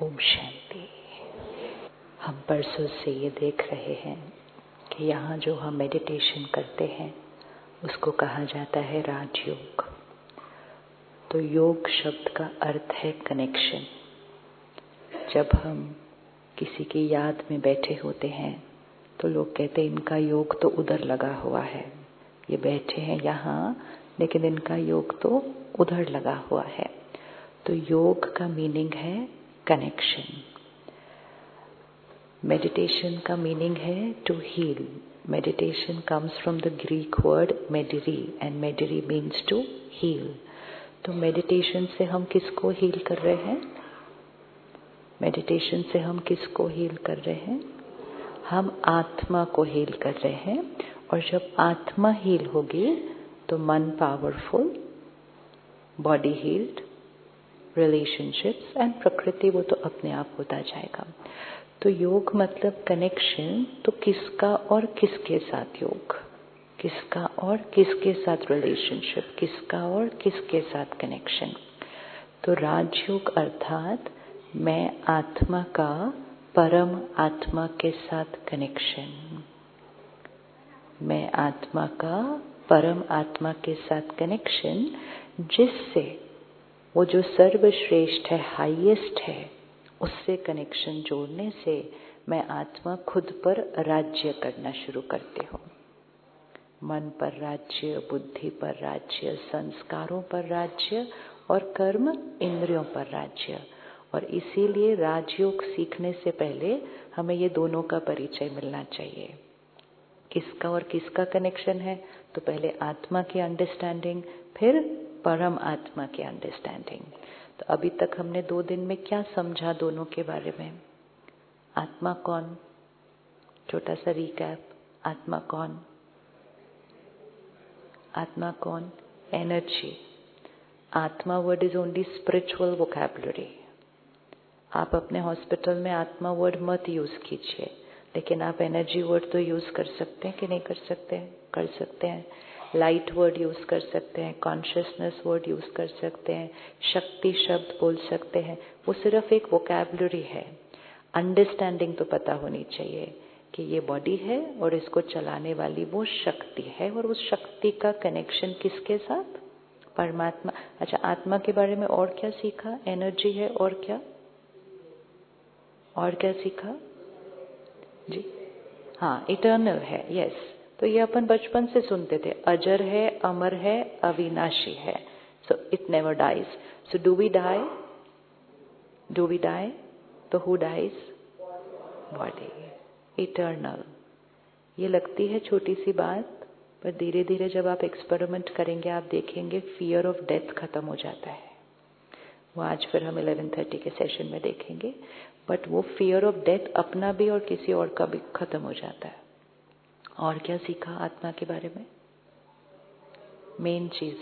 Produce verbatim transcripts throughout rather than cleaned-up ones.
ओम शांति। हम परसों से ये देख रहे हैं कि यहाँ जो हम मेडिटेशन करते हैं उसको कहा जाता है राजयोग। तो योग शब्द का अर्थ है कनेक्शन। जब हम किसी की याद में बैठे होते हैं तो लोग कहते हैं इनका योग तो उधर लगा हुआ है, ये बैठे हैं यहाँ लेकिन इनका योग तो उधर लगा हुआ है। तो योग का मीनिंग है कनेक्शन। मेडिटेशन का मीनिंग है to heal. Meditation comes from the Greek word mederi and mederi means to heal. तो मेडिटेशन से हम किसको हील कर रहे हैं? मेडिटेशन से हम किसको हील कर रहे हैं? हम आत्मा को हील कर रहे हैं। और जब आत्मा हील होगी तो मन powerful, body healed, relationships and प्रकृति वो तो अपने आप होता जाएगा। तो योग मतलब कनेक्शन। तो किसका और किसके साथ योग, किसका और किसके साथ रिलेशनशिप, किसका और किसके साथ कनेक्शन। तो राजयोग अर्थात मैं आत्मा का परम आत्मा के साथ कनेक्शन। मैं आत्मा का परम आत्मा के साथ कनेक्शन, जिससे वो जो सर्वश्रेष्ठ है, हाईएस्ट है, उससे कनेक्शन जोड़ने से मैं आत्मा खुद पर राज्य करना शुरू करती हूँ। मन पर राज्य, बुद्धि पर राज्य, संस्कारों पर राज्य और कर्म इंद्रियों पर राज्य। और इसीलिए राजयोग सीखने से पहले हमें ये दोनों का परिचय मिलना चाहिए। किसका और किसका कनेक्शन है? तो पहले आत्मा की अंडरस्टैंडिंग, फिर परम आत्मा की अंडरस्टैंडिंग। तो अभी तक हमने दो दिन में क्या समझा दोनों के बारे में? आत्मा कौन? छोटा सा रिकैप। आत्मा कौन? आत्मा कौन? एनर्जी। आत्मा word is only spiritual vocabulary. आप अपने हॉस्पिटल में आत्मा वर्ड मत यूज कीजिए, लेकिन आप एनर्जी वर्ड तो यूज कर सकते हैं कि नहीं कर सकते हैं? कर सकते हैं। लाइट वर्ड यूज कर सकते हैं, कॉन्शियसनेस वर्ड यूज कर सकते हैं, शक्ति शब्द बोल सकते हैं। वो सिर्फ एक वोकैबुलरी है। अंडरस्टैंडिंग तो पता होनी चाहिए कि ये बॉडी है और इसको चलाने वाली वो शक्ति है, और उस शक्ति का कनेक्शन किसके साथ? परमात्मा। अच्छा, आत्मा के बारे में और क्या सीखा? एनर्जी है, और क्या और क्या सीखा जी? हाँ, इटर्नल है। यस। तो ये अपन बचपन से सुनते थे, अजर है, अमर है, अविनाशी है। So it never dies. So do we die? Do we die? तो हु डाइज? बॉडी। इटर्नल। ये लगती है छोटी सी बात, पर धीरे धीरे जब आप एक्सपेरिमेंट करेंगे आप देखेंगे फियर ऑफ डेथ खत्म हो जाता है। वो आज फिर हम इलेवन थर्टी के सेशन में देखेंगे। बट वो फियर ऑफ डेथ अपना भी और किसी और का भी खत्म हो जाता है। और क्या सीखा आत्मा के बारे में? मेन चीज,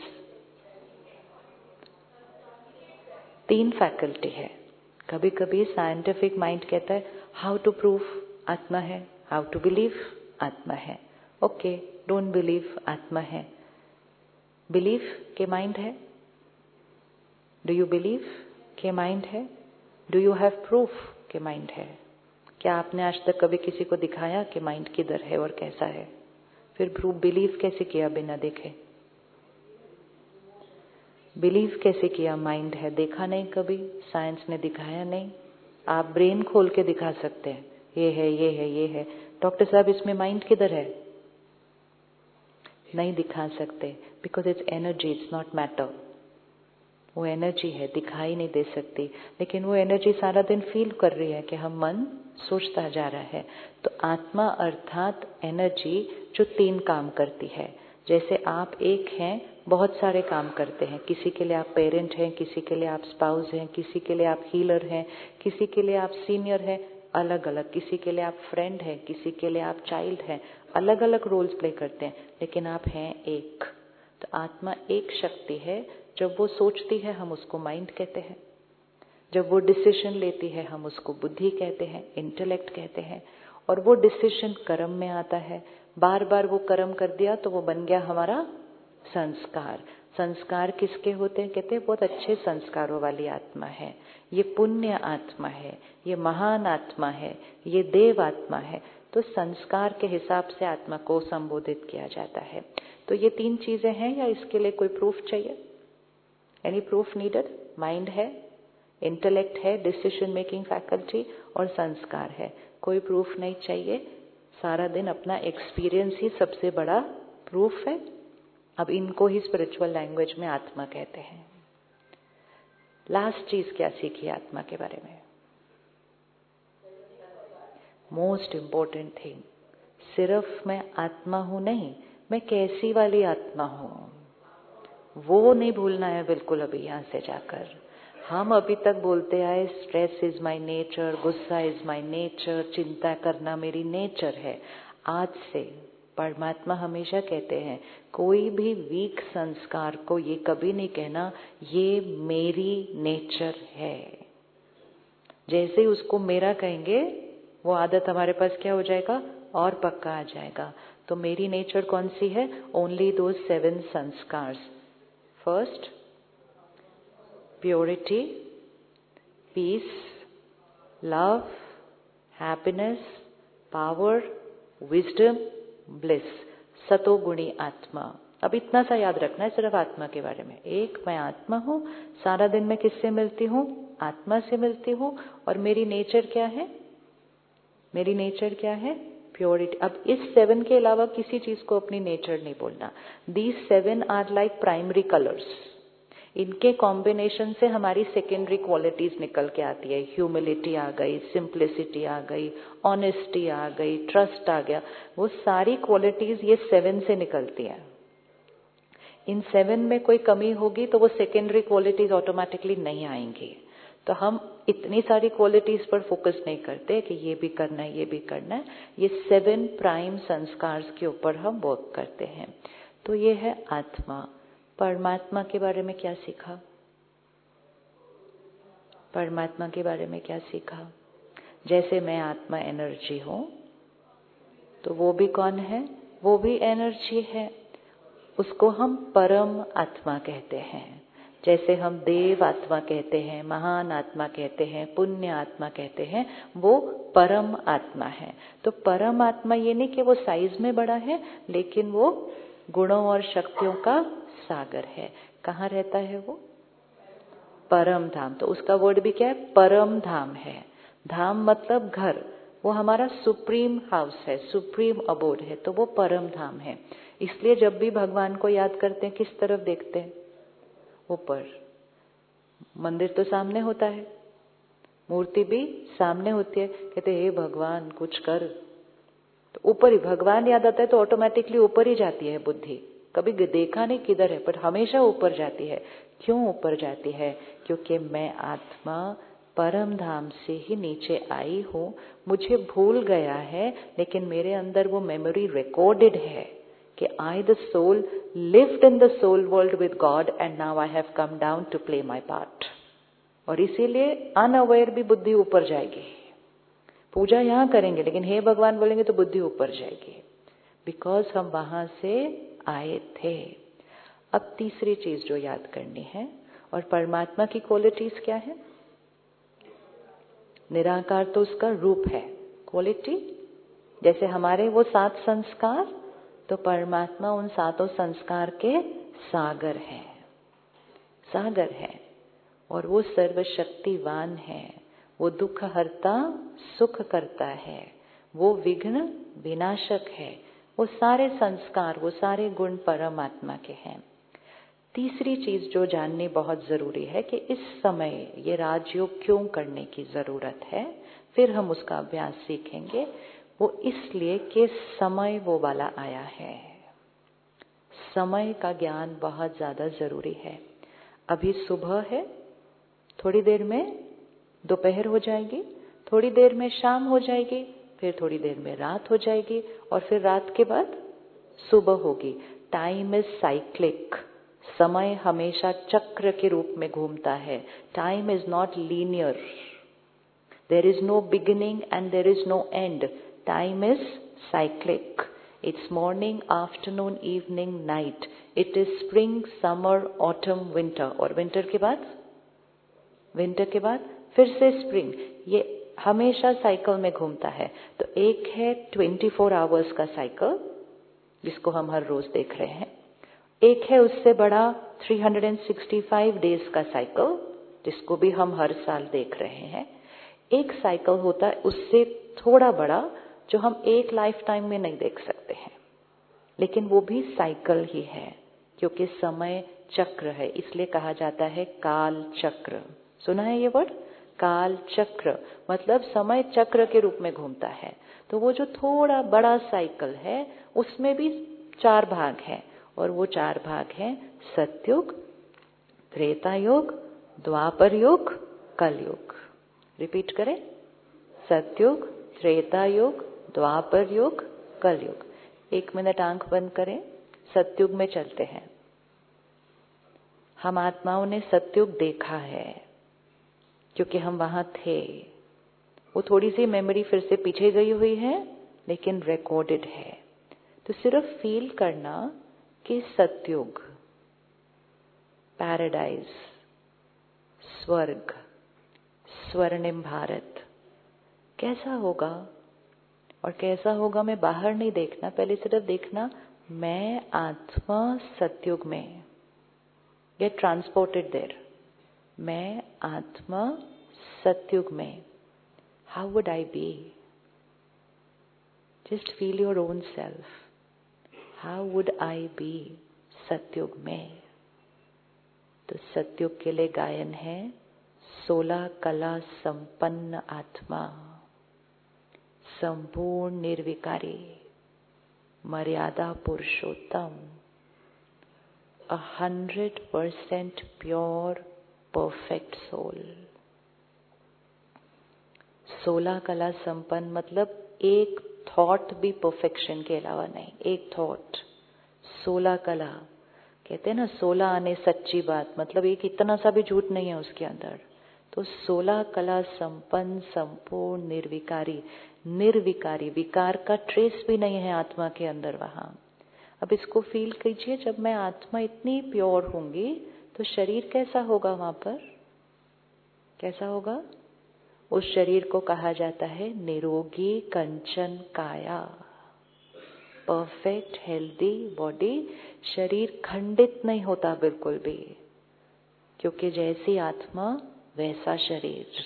तीन फैकल्टी है। कभी कभी साइंटिफिक माइंड कहता है हाउ टू प्रूव आत्मा है, हाउ टू बिलीव आत्मा है। ओके, डोंट बिलीव आत्मा है। बिलीव के माइंड है? डू यू बिलीव के माइंड है? डू यू हैव प्रूफ के माइंड है? क्या आपने आज तक कभी किसी को दिखाया कि माइंड किधर है और कैसा है? फिर प्रूफ बिलीव कैसे किया बिना देखे? बिलीव कैसे किया माइंड है? देखा नहीं कभी, साइंस ने दिखाया नहीं। आप ब्रेन खोल के दिखा सकते हैं, ये है, ये है, ये है। डॉक्टर साहब इसमें माइंड किधर है? नहीं दिखा सकते, because it's energy, it's not matter. वो एनर्जी है, दिखाई नहीं दे सकती, लेकिन वो एनर्जी सारा दिन फील कर रही है कि हम मन सोचता जा रहा है। तो आत्मा अर्थात एनर्जी जो तीन काम करती है। जैसे आप एक हैं, बहुत सारे काम करते हैं। किसी के लिए आप पेरेंट हैं, किसी के लिए आप स्पाउस हैं, किसी के लिए आप हीलर हैं, किसी के लिए आप सीनियर हैं, अलग अलग। किसी के लिए आप फ्रेंड हैं, किसी के लिए आप चाइल्ड हैं, अलग अलग रोल्स प्ले करते हैं, लेकिन आप हैं एक। तो आत्मा एक शक्ति है। जब वो सोचती है हम उसको माइंड कहते हैं, जब वो डिसीजन लेती है हम उसको बुद्धि कहते हैं, इंटेलेक्ट कहते हैं। और वो डिसीजन कर्म में आता है। बार बार वो कर्म कर दिया तो वो बन गया हमारा संस्कार। संस्कार किसके होते हैं? कहते हैं बहुत अच्छे संस्कारों वाली आत्मा है, ये पुण्य आत्मा है, ये महान आत्मा है, ये देव आत्मा है। तो संस्कार के हिसाब से आत्मा को संबोधित किया जाता है। तो ये तीन चीजें हैं, या इसके लिए कोई प्रूफ चाहिए? Any proof needed? माइंड है, इंटेलेक्ट है, डिसीजन मेकिंग फैकल्टी, और संस्कार है। कोई प्रूफ नहीं चाहिए। सारा दिन अपना एक्सपीरियंस ही सबसे बड़ा प्रूफ है। अब इनको ही स्पिरिचुअल लैंग्वेज में आत्मा कहते हैं। लास्ट चीज क्या सीखी आत्मा के बारे में? मोस्ट इम्पोर्टेंट थिंग, सिर्फ मैं आत्मा हूं नहीं, मैं कैसी वाली आत्मा हूं, वो नहीं भूलना है बिल्कुल। अभी यहां से जाकर हम अभी तक बोलते आए स्ट्रेस इज माय नेचर, गुस्सा इज माय नेचर, चिंता करना मेरी नेचर है। आज से परमात्मा हमेशा कहते हैं कोई भी वीक संस्कार को ये कभी नहीं कहना ये मेरी नेचर है। जैसे ही उसको मेरा कहेंगे वो आदत हमारे पास क्या हो जाएगा? और पक्का आ जाएगा। तो मेरी नेचर कौन सी है? ओनली दो सेवन संस्कार्स। First, purity, peace, love, happiness, power, wisdom, bliss, सतोगुणी आत्मा। अब इतना सा याद रखना है सिर्फ आत्मा के बारे में। एक, मैं आत्मा हूं, सारा दिन मैं किससे मिलती हूं? आत्मा से मिलती हूं। और मेरी नेचर क्या है? मेरी नेचर क्या है? प्योरिटी। अब इस सेवन के अलावा किसी चीज को अपनी नेचर नहीं बोलना। These seven are like primary colours. इनके कॉम्बिनेशन से हमारी सेकेंडरी क्वालिटीज निकल के आती है। ह्यूमिलिटी आ गई, सिंप्लिसिटी आ गई, ऑनेस्टी आ गई, ट्रस्ट आ गया। वो सारी क्वालिटीज ये सेवन से निकलती है। इन सेवन में कोई कमी होगी तो वो सेकेंडरी क्वालिटीज ऑटोमेटिकली नहीं आएंगी। तो हम इतनी सारी क्वालिटीज पर फोकस नहीं करते कि ये भी करना है, ये भी करना है। ये सेवन प्राइम संस्कार्स के ऊपर हम वर्क करते हैं। तो ये है आत्मा। परमात्मा के बारे में क्या सीखा? परमात्मा के बारे में क्या सीखा? जैसे मैं आत्मा एनर्जी हूं, तो वो भी कौन है? वो भी एनर्जी है। उसको हम परम आत्मा कहते हैं। जैसे हम देव आत्मा कहते हैं, महान आत्मा कहते हैं, पुण्य आत्मा कहते हैं, वो परम आत्मा है। तो परम आत्मा ये नहीं कि वो साइज में बड़ा है, लेकिन वो गुणों और शक्तियों का सागर है। कहाँ रहता है वो? परम धाम। तो उसका वर्ड भी क्या है? परम धाम है। धाम मतलब घर। वो हमारा सुप्रीम हाउस है, सुप्रीम अबोर्ड है। तो वो परम धाम है। इसलिए जब भी भगवान को याद करते हैं किस तरफ देखते हैं? ऊपर। मंदिर तो सामने होता है, मूर्ति भी सामने होती है। कहते हे भगवान कुछ कर, तो ऊपर ही भगवान याद आता है तो ऑटोमेटिकली ऊपर ही जाती है बुद्धि। कभी देखा नहीं किधर है, पर हमेशा ऊपर जाती है। क्यों ऊपर जाती है? क्योंकि मैं आत्मा परम धाम से ही नीचे आई हूँ। मुझे भूल गया है, लेकिन मेरे अंदर वो मेमोरी रिकॉर्डेड है कि I the soul lived in the soul world with God and now I have come down to play my part। और इसीलिए अनअवेयर भी बुद्धि ऊपर जाएगी। पूजा यहाँ करेंगे लेकिन हे भगवान बोलेंगे तो बुद्धि ऊपर जाएगी, बिकॉज हम वहां से आए थे। अब तीसरी चीज जो याद करनी है, और परमात्मा की क्वालिटीज क्या है? निराकार तो उसका रूप है। क्वालिटी जैसे हमारे वो सात संस्कार, तो परमात्मा उन सातों संस्कार के सागर है, सागर है। और वो सर्वशक्तिवान है। वो दुख हरता सुख करता है। वो विघ्न विनाशक है। वो सारे संस्कार, वो सारे गुण परमात्मा के हैं। तीसरी चीज जो जाननी बहुत जरूरी है कि इस समय ये राजयोग क्यों करने की जरूरत है, फिर हम उसका अभ्यास सीखेंगे। वो इसलिए कि समय वो वाला आया है। समय का ज्ञान बहुत ज्यादा जरूरी है। अभी सुबह है, थोड़ी देर में दोपहर हो जाएगी, थोड़ी देर में शाम हो जाएगी, फिर थोड़ी देर में रात हो जाएगी, और फिर रात के बाद सुबह होगी। Time is cyclic. समय हमेशा चक्र के रूप में घूमता है। Time is not linear. There is no beginning and there is no end. Time is cyclic. It's morning, afternoon, evening, night. It is spring, summer, autumn, winter. और winter के बाद विंटर के बाद फिर से स्प्रिंग. ये हमेशा साइकिल में घूमता है. तो एक है चौबीस आवर्स का साइकिल जिसको हम हर रोज देख रहे हैं. एक है उससे बड़ा तीन सौ पैंसठ डेज का साइकिल जिसको भी हम हर साल देख रहे हैं. एक साइकिल होता है उससे थोड़ा बड़ा जो हम एक लाइफ टाइम में नहीं देख सकते हैं, लेकिन वो भी साइकिल ही है क्योंकि समय चक्र है, इसलिए कहा जाता है काल चक्र. सुना है ये वर्ड, काल चक्र, मतलब समय चक्र के रूप में घूमता है. तो वो जो थोड़ा बड़ा साइकिल है उसमें भी चार भाग हैं और वो चार भाग हैं सतयुग, त्रेता युग, द्वापर युग, कलयुग. रिपीट करें, सतयुग, त्रेता युग, द्वापर युग, कलयुग. एक मिनट आंख बंद करें. सतयुग में चलते हैं. हम आत्माओं ने सतयुग देखा है क्योंकि हम वहां थे. वो थोड़ी सी मेमोरी फिर से पीछे गई हुई है लेकिन रिकॉर्डेड है. तो सिर्फ फील करना कि सतयुग, पैराडाइज, स्वर्ग, स्वर्णिम भारत कैसा होगा. और कैसा होगा मैं बाहर नहीं देखना, पहले सिर्फ देखना मैं आत्मा सतयुग में. Get transported there. मैं आत्मा सतयुग में. How would I be? Just feel your own self. How would I be Satyug में? तो सतयुग के लिए गायन है सोलह कला संपन्न आत्मा, संपूर्ण निर्विकारी, मर्यादा पुरुषोत्तम, a hundred percent pure perfect soul. सोलह कला संपन्न मतलब एक थॉट भी परफेक्शन के अलावा नहीं. एक थॉट, सोलह कला. कहते हैं ना सोलह आने सच्ची बात, मतलब एक इतना सा भी झूठ नहीं है उसके अंदर. तो सोलह कला संपन्न, संपूर्ण निर्विकारी. निर्विकारी, विकार का ट्रेस भी नहीं है आत्मा के अंदर वहां. अब इसको फील कीजिए, जब मैं आत्मा इतनी प्योर होंगी तो शरीर कैसा होगा वहां पर? कैसा होगा? उस शरीर को कहा जाता है निरोगी कंचन काया, परफेक्ट हेल्दी बॉडी. शरीर खंडित नहीं होता बिल्कुल भी, क्योंकि जैसी आत्मा वैसा शरीर.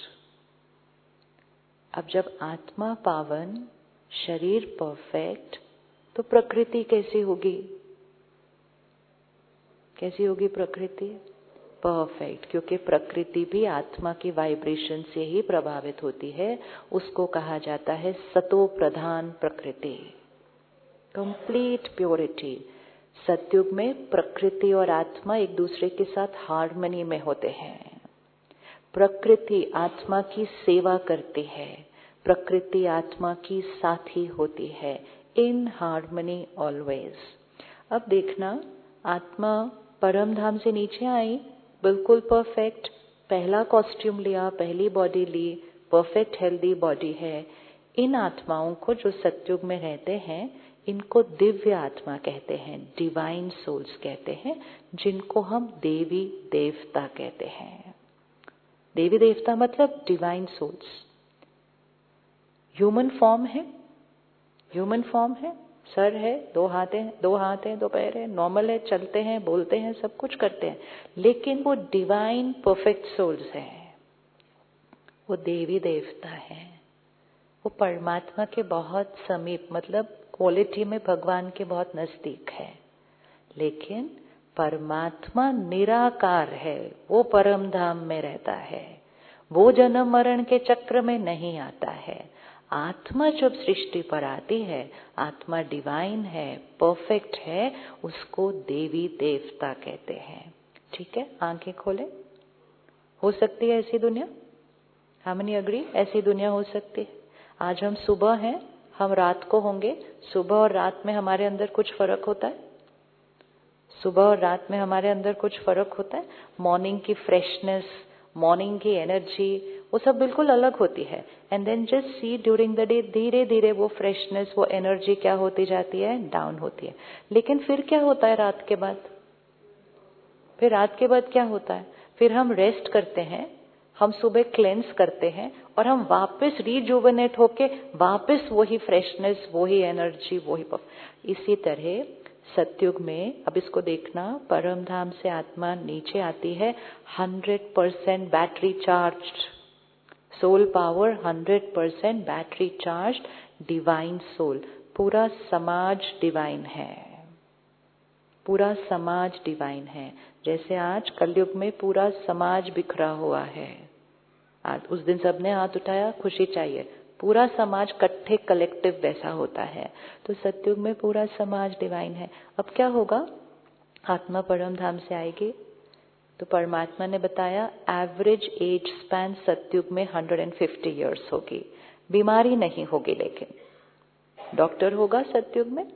अब जब आत्मा पावन, शरीर परफेक्ट, तो प्रकृति कैसी होगी? कैसी होगी प्रकृति? परफेक्ट, क्योंकि प्रकृति भी आत्मा की वाइब्रेशन से ही प्रभावित होती है. उसको कहा जाता है सतो प्रधान प्रकृति, कंप्लीट प्योरिटी. सतयुग में प्रकृति और आत्मा एक दूसरे के साथ हार्मनी में होते हैं. प्रकृति आत्मा की सेवा करती है, प्रकृति आत्मा की साथी होती है. In harmony always. अब देखना, आत्मा परम धाम से नीचे आई, बिल्कुल परफेक्ट, पहला कॉस्ट्यूम लिया, पहली बॉडी ली, परफेक्ट हेल्दी बॉडी है. इन आत्माओं को जो सतयुग में रहते हैं इनको दिव्य आत्मा कहते हैं, डिवाइन सोल्स कहते हैं, जिनको हम देवी देवता कहते हैं. देवी देवता मतलब डिवाइन सोल्स. ह्यूमन फॉर्म है, ह्यूमन फॉर्म है, सर है, दो हाथ हैं, दो हाथ हैं, दो पैर हैं, नॉर्मल है, चलते हैं, बोलते हैं, सब कुछ करते हैं, लेकिन वो डिवाइन परफेक्ट सोल्स हैं. वो देवी देवता हैं. वो परमात्मा के बहुत समीप, मतलब क्वालिटी में भगवान के बहुत नजदीक है. लेकिन परमात्मा निराकार है, वो परम धाम में रहता है, वो जन्म मरण के चक्र में नहीं आता है. आत्मा जब सृष्टि पर आती है, आत्मा डिवाइन है, परफेक्ट है, उसको देवी देवता कहते हैं. ठीक है, आंखें खोले. हो सकती है ऐसी दुनिया? हम नहीं अग्री? ऐसी दुनिया हो सकती है. आज हम सुबह हैं, हम रात को होंगे. सुबह और रात में हमारे अंदर कुछ फर्क होता है? सुबह और रात में हमारे अंदर कुछ फर्क होता है? मॉर्निंग की फ्रेशनेस, मॉर्निंग की एनर्जी वो सब बिल्कुल अलग होती है. And then just see during the day धीरे धीरे वो फ्रेशनेस, वो एनर्जी क्या होती जाती है, डाउन होती है. लेकिन फिर क्या होता है रात के बाद? फिर रात के बाद क्या होता है? फिर हम रेस्ट करते हैं, हम सुबह क्लेंस करते हैं और हम वापस रिजुवेनेट होके वापस वही फ्रेशनेस, वही एनर्जी, वही पफ. इसी तरह सतयुग में, अब इसको देखना, परम धाम से आत्मा नीचे आती है hundred percent battery charged, soul power hundred percent battery charged, divine soul. पूरा समाज डिवाइन है, पूरा समाज डिवाइन है. जैसे आज कलयुग में पूरा समाज बिखरा हुआ है. आज उस दिन सबने हाथ उठाया, खुशी चाहिए, पूरा समाज कट्ठे कलेक्टिव वैसा होता है. तो सतयुग में पूरा समाज डिवाइन है. अब क्या होगा? आत्मा परम धाम से आएगी तो परमात्मा ने बताया एवरेज एज स्पैन सतयुग में हंड्रेड फिफ्टी इयर्स होगी. बीमारी नहीं होगी, लेकिन डॉक्टर होगा सतयुग में.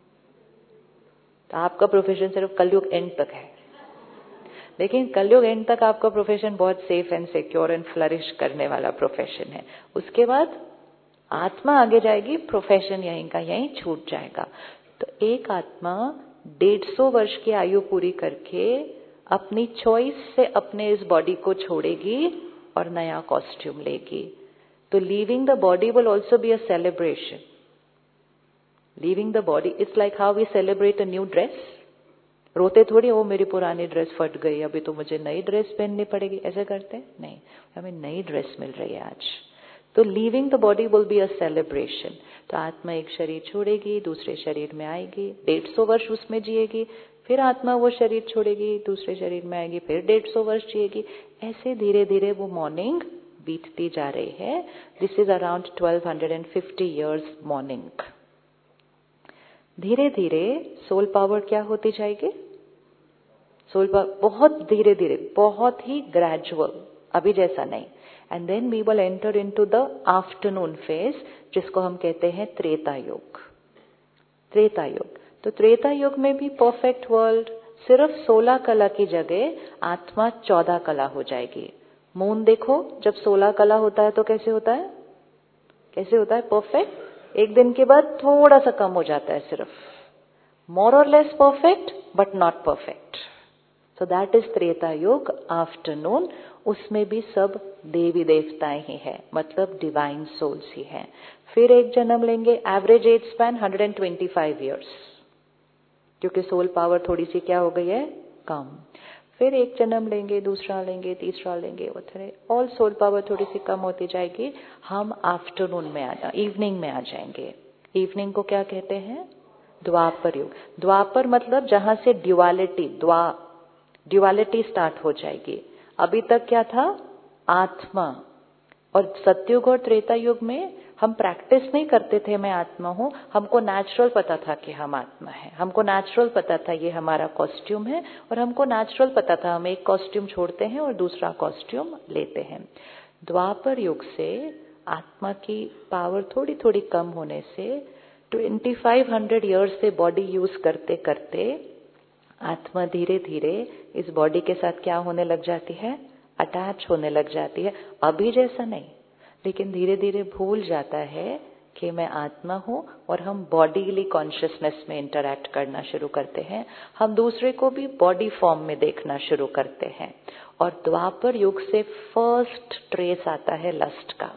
तो आपका प्रोफेशन सिर्फ कलयुग एंड तक है, लेकिन कलयुग एंड तक आपका प्रोफेशन बहुत safe and secure and flourish करने वाला प्रोफेशन है. उसके बाद आत्मा आगे जाएगी, प्रोफेशन यहीं का यहीं छूट जाएगा. तो एक आत्मा डेढ़ सौ वर्ष की आयु पूरी करके अपनी चॉइस से अपने इस बॉडी को छोड़ेगी और नया कॉस्ट्यूम लेगी. तो leaving the body will also be a celebration. Leaving the body it's like how we celebrate a new dress. रोते थोड़ी वो मेरी पुरानी ड्रेस फट गई, अभी तो मुझे नई ड्रेस पहननी पड़ेगी, ऐसे करते नहीं. हमें नई ड्रेस मिल रही है आज. तो leaving the body will be a celebration. तो आत्मा एक शरीर छोड़ेगी, दूसरे शरीर में आएगी, डेढ़ सौ वर्ष उसमें जिएगी, फिर आत्मा वो शरीर छोड़ेगी, दूसरे शरीर में आएगी, फिर डेढ़ सौ वर्ष जिएगी. ऐसे धीरे धीरे वो मॉर्निंग बीतती जा रही है. This is around twelve fifty years morning. धीरे धीरे सोल पावर क्या होती जाएगी? सोल पावर बहुत धीरे धीरे, बहुत ही ग्रेजुअल, अभी जैसा नहीं. And then we will enter into the afternoon phase, जिसको हम कहते हैं त्रेता युग. त्रेता युग. तो त्रेता युग में भी परफेक्ट वर्ल्ड, सिर्फ सोलह कला की जगह आत्मा चौदह कला हो जाएगी. मून देखो, जब सोलह कला होता है तो कैसे होता है? कैसे होता है? परफेक्ट. एक दिन के बाद थोड़ा सा कम हो जाता है, सिर्फ मोर और less perfect but not perfect. So that is Treta Yug, afternoon. उसमें भी सब देवी देवताएं ही है, मतलब डिवाइन सोल्स ही हैं. फिर एक जन्म लेंगे, average age span hundred twenty five years, क्योंकि सोल पावर थोड़ी सी क्या हो गई है, कम. फिर एक जन्म लेंगे, दूसरा लेंगे, तीसरा लेंगे, वो तरह ऑल सोल पावर थोड़ी सी कम होती जाएगी. हम आफ्टरनून में आ जा इवनिंग में आ जाएंगे. इवनिंग को क्या कहते हैं? द्वापर युग. द्वापर मतलब जहां से ड्युअलिटी, द्वा ड्युअलिटी स्टार्ट हो जाएगी. अभी तक क्या था? आत्मा. और सतयुग और त्रेता युग में हम प्रैक्टिस नहीं करते थे मैं आत्मा हूं. हमको नेचुरल पता था कि हम आत्मा है. हमको नेचुरल पता था ये हमारा कॉस्ट्यूम है, और हमको नेचुरल पता था हम एक कॉस्ट्यूम छोड़ते हैं और दूसरा कॉस्ट्यूम लेते हैं. द्वापर युग से आत्मा की पावर थोड़ी थोड़ी कम होने से ट्वेंटी फाइव हंड्रेड ईयर्स से बॉडी यूज करते करते आत्मा धीरे धीरे इस बॉडी के साथ क्या होने लग जाती है? अटैच होने लग जाती है. अभी जैसा नहीं, लेकिन धीरे धीरे भूल जाता है कि मैं आत्मा हूं, और हम बॉडीली कॉन्शियसनेस में इंटरैक्ट करना शुरू करते हैं. हम दूसरे को भी बॉडी फॉर्म में देखना शुरू करते हैं. और द्वापर युग से फर्स्ट ट्रेस आता है लस्ट का.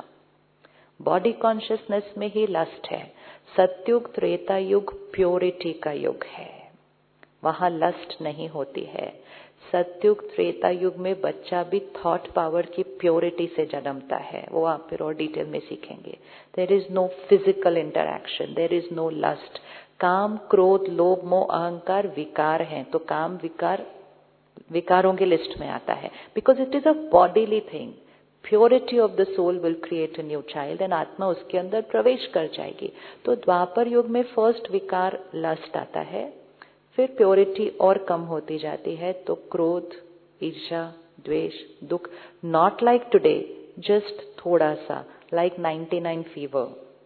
बॉडी कॉन्शियसनेस में ही लस्ट है. सतयुग त्रेता युग प्योरिटी का युग है, वहां लस्ट नहीं होती है. सतयुग त्रेता युग में बच्चा भी थॉट पावर की प्योरिटी से जन्मता है. वो आप फिर और डिटेल में सीखेंगे. There is no physical interaction, there is no lust. काम, क्रोध, लोभ, मोह, अहंकार विकार हैं, तो काम विकार विकारों की लिस्ट में आता है, because it is a bodily thing. Purity of the soul will create a new child, and आत्मा उसके अंदर प्रवेश कर जाएगी. तो द्वापर युग में फर्स्ट विकार लस्ट आता है. फिर प्योरिटी और कम होती जाती है, तो क्रोध, ईर्ष्या, द्वेष, दुख. नॉट लाइक टुडे, जस्ट थोड़ा सा, like ninety nine fever,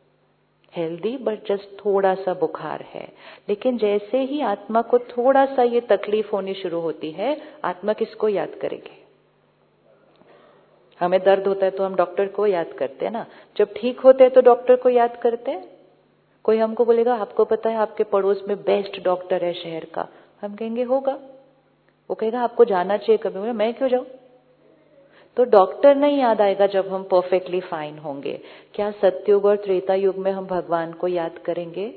healthy but just थोड़ा सा बुखार है. लेकिन जैसे ही आत्मा को थोड़ा सा ये तकलीफ होनी शुरू होती है, आत्मा किसको याद करेगी? हमें दर्द होता है तो हम डॉक्टर को याद करते हैं ना, जब ठीक होते हैं तो डॉक्टर को याद करते हैं। कोई हमको बोलेगा आपको पता है आपके पड़ोस में बेस्ट डॉक्टर है शहर का, हम कहेंगे होगा। वो कहेगा आपको जाना चाहिए कभी, बोले मैं क्यों जाऊं। तो डॉक्टर नहीं याद आएगा जब हम परफेक्टली फाइन होंगे। क्या सतयुग और त्रेता युग में हम भगवान को याद करेंगे?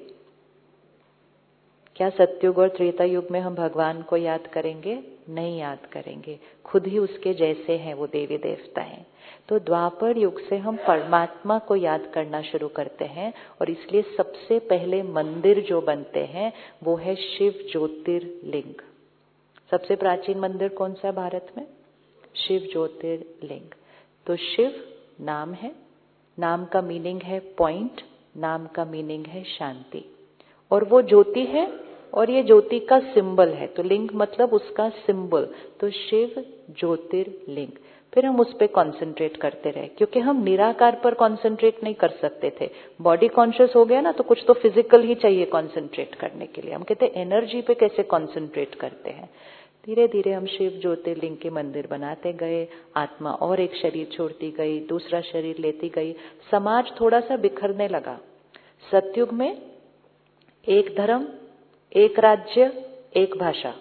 क्या सतयुग और त्रेता युग में हम भगवान को याद करेंगे? नहीं याद करेंगे, खुद ही उसके जैसे हैं वो देवी देवता हैं। तो द्वापर युग से हम परमात्मा को याद करना शुरू करते हैं, और इसलिए सबसे पहले मंदिर जो बनते हैं वो है शिव ज्योतिर्लिंग। सबसे प्राचीन मंदिर कौन सा है भारत में? शिव ज्योतिर्लिंग। तो शिव नाम है, नाम का मीनिंग है पॉइंट, नाम का मीनिंग है शांति, और वो ज्योति है और ये ज्योति का सिंबल है। तो लिंग मतलब उसका सिंबल, तो शिव ज्योतिर्लिंग। फिर हम उस पर कॉन्सेंट्रेट करते रहे, क्योंकि हम निराकार पर कॉन्सेंट्रेट नहीं कर सकते थे। बॉडी कॉन्शियस हो गया ना, तो कुछ तो फिजिकल ही चाहिए कॉन्सेंट्रेट करने के लिए। हम कहते हैं एनर्जी पे कैसे कॉन्सेंट्रेट करते हैं। धीरे धीरे हम शिव ज्योतिर्लिंग के मंदिर बनाते गए, आत्मा और एक शरीर छोड़ती गई, दूसरा शरीर लेती गई, समाज थोड़ा सा बिखरने लगा। सतयुग में एक धर्म, एक राज्य, एक भाषा,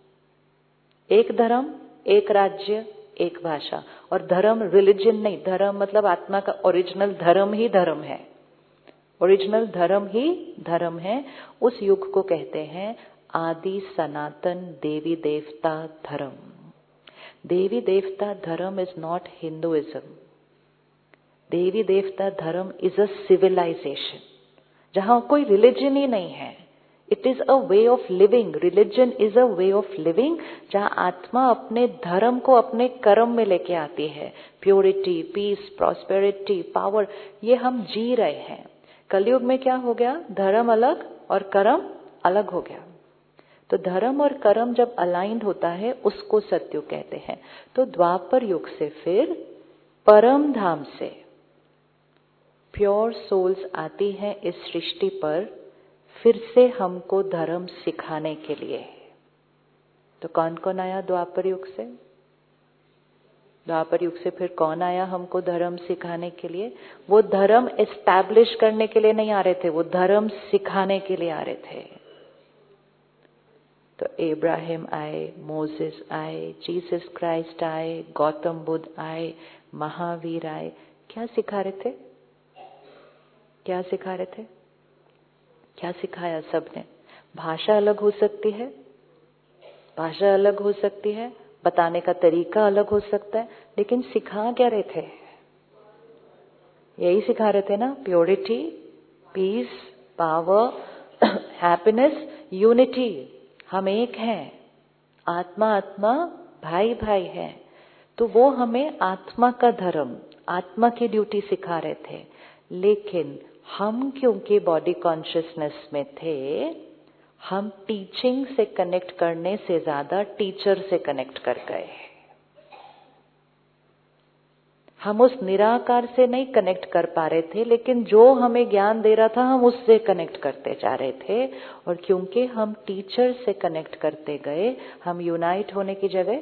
एक धर्म, एक राज्य, एक भाषा। और धर्म रिलीजन नहीं, धर्म मतलब आत्मा का ओरिजिनल धर्म ही धर्म है, ओरिजिनल धर्म ही धर्म है। उस युग को कहते हैं आदि सनातन देवी देवता धर्म। देवी देवता धर्म इज नॉट हिंदुइज्म। देवी देवता धर्म इज अ सिविलाइजेशन, जहां कोई रिलीजन ही नहीं है। It is a way of living. Religion is a way of living, जहां आत्मा अपने धर्म को अपने कर्म में लेके आती है। प्योरिटी, पीस, प्रॉस्पेरिटी, पावर, ये हम जी रहे हैं। कलयुग में क्या हो गया? धर्म अलग और कर्म अलग हो गया। तो धर्म और कर्म जब अलाइंड होता है उसको सतयुग कहते हैं। तो द्वापर युग से फिर परम धाम से प्योर सोल्स आती हैं इस सृष्टि पर, फिर से हमको धर्म सिखाने के लिए। तो कौन कौन आया द्वापर युग से? द्वापर युग से फिर कौन आया हमको धर्म सिखाने के लिए? वो धर्म एस्टैब्लिश करने के लिए नहीं आ रहे थे, वो धर्म सिखाने के लिए आ रहे थे। तो इब्राहिम आए, मोसेस आए, जीसस क्राइस्ट आए, गौतम बुद्ध आए, महावीर आए। क्या सिखा रहे थे? क्या सिखा रहे थे? क्या सिखाया सबने? भाषा अलग हो सकती है, भाषा अलग हो सकती है, बताने का तरीका अलग हो सकता है, लेकिन सिखा क्या रहे थे? यही सिखा रहे थे ना, purity, peace, power, happiness, unity. हम एक हैं, आत्मा आत्मा, भाई भाई है। तो वो हमें आत्मा का धर्म, आत्मा की ड्यूटी सिखा रहे थे। लेकिन हम क्योंकि बॉडी कॉन्शियसनेस में थे, हम टीचिंग से कनेक्ट करने से ज्यादा टीचर से कनेक्ट कर गए। हम उस निराकार से नहीं कनेक्ट कर पा रहे थे, लेकिन जो हमें ज्ञान दे रहा था हम उससे कनेक्ट करते जा रहे थे। और क्योंकि हम टीचर से कनेक्ट करते गए, हम यूनाइट होने की जगह,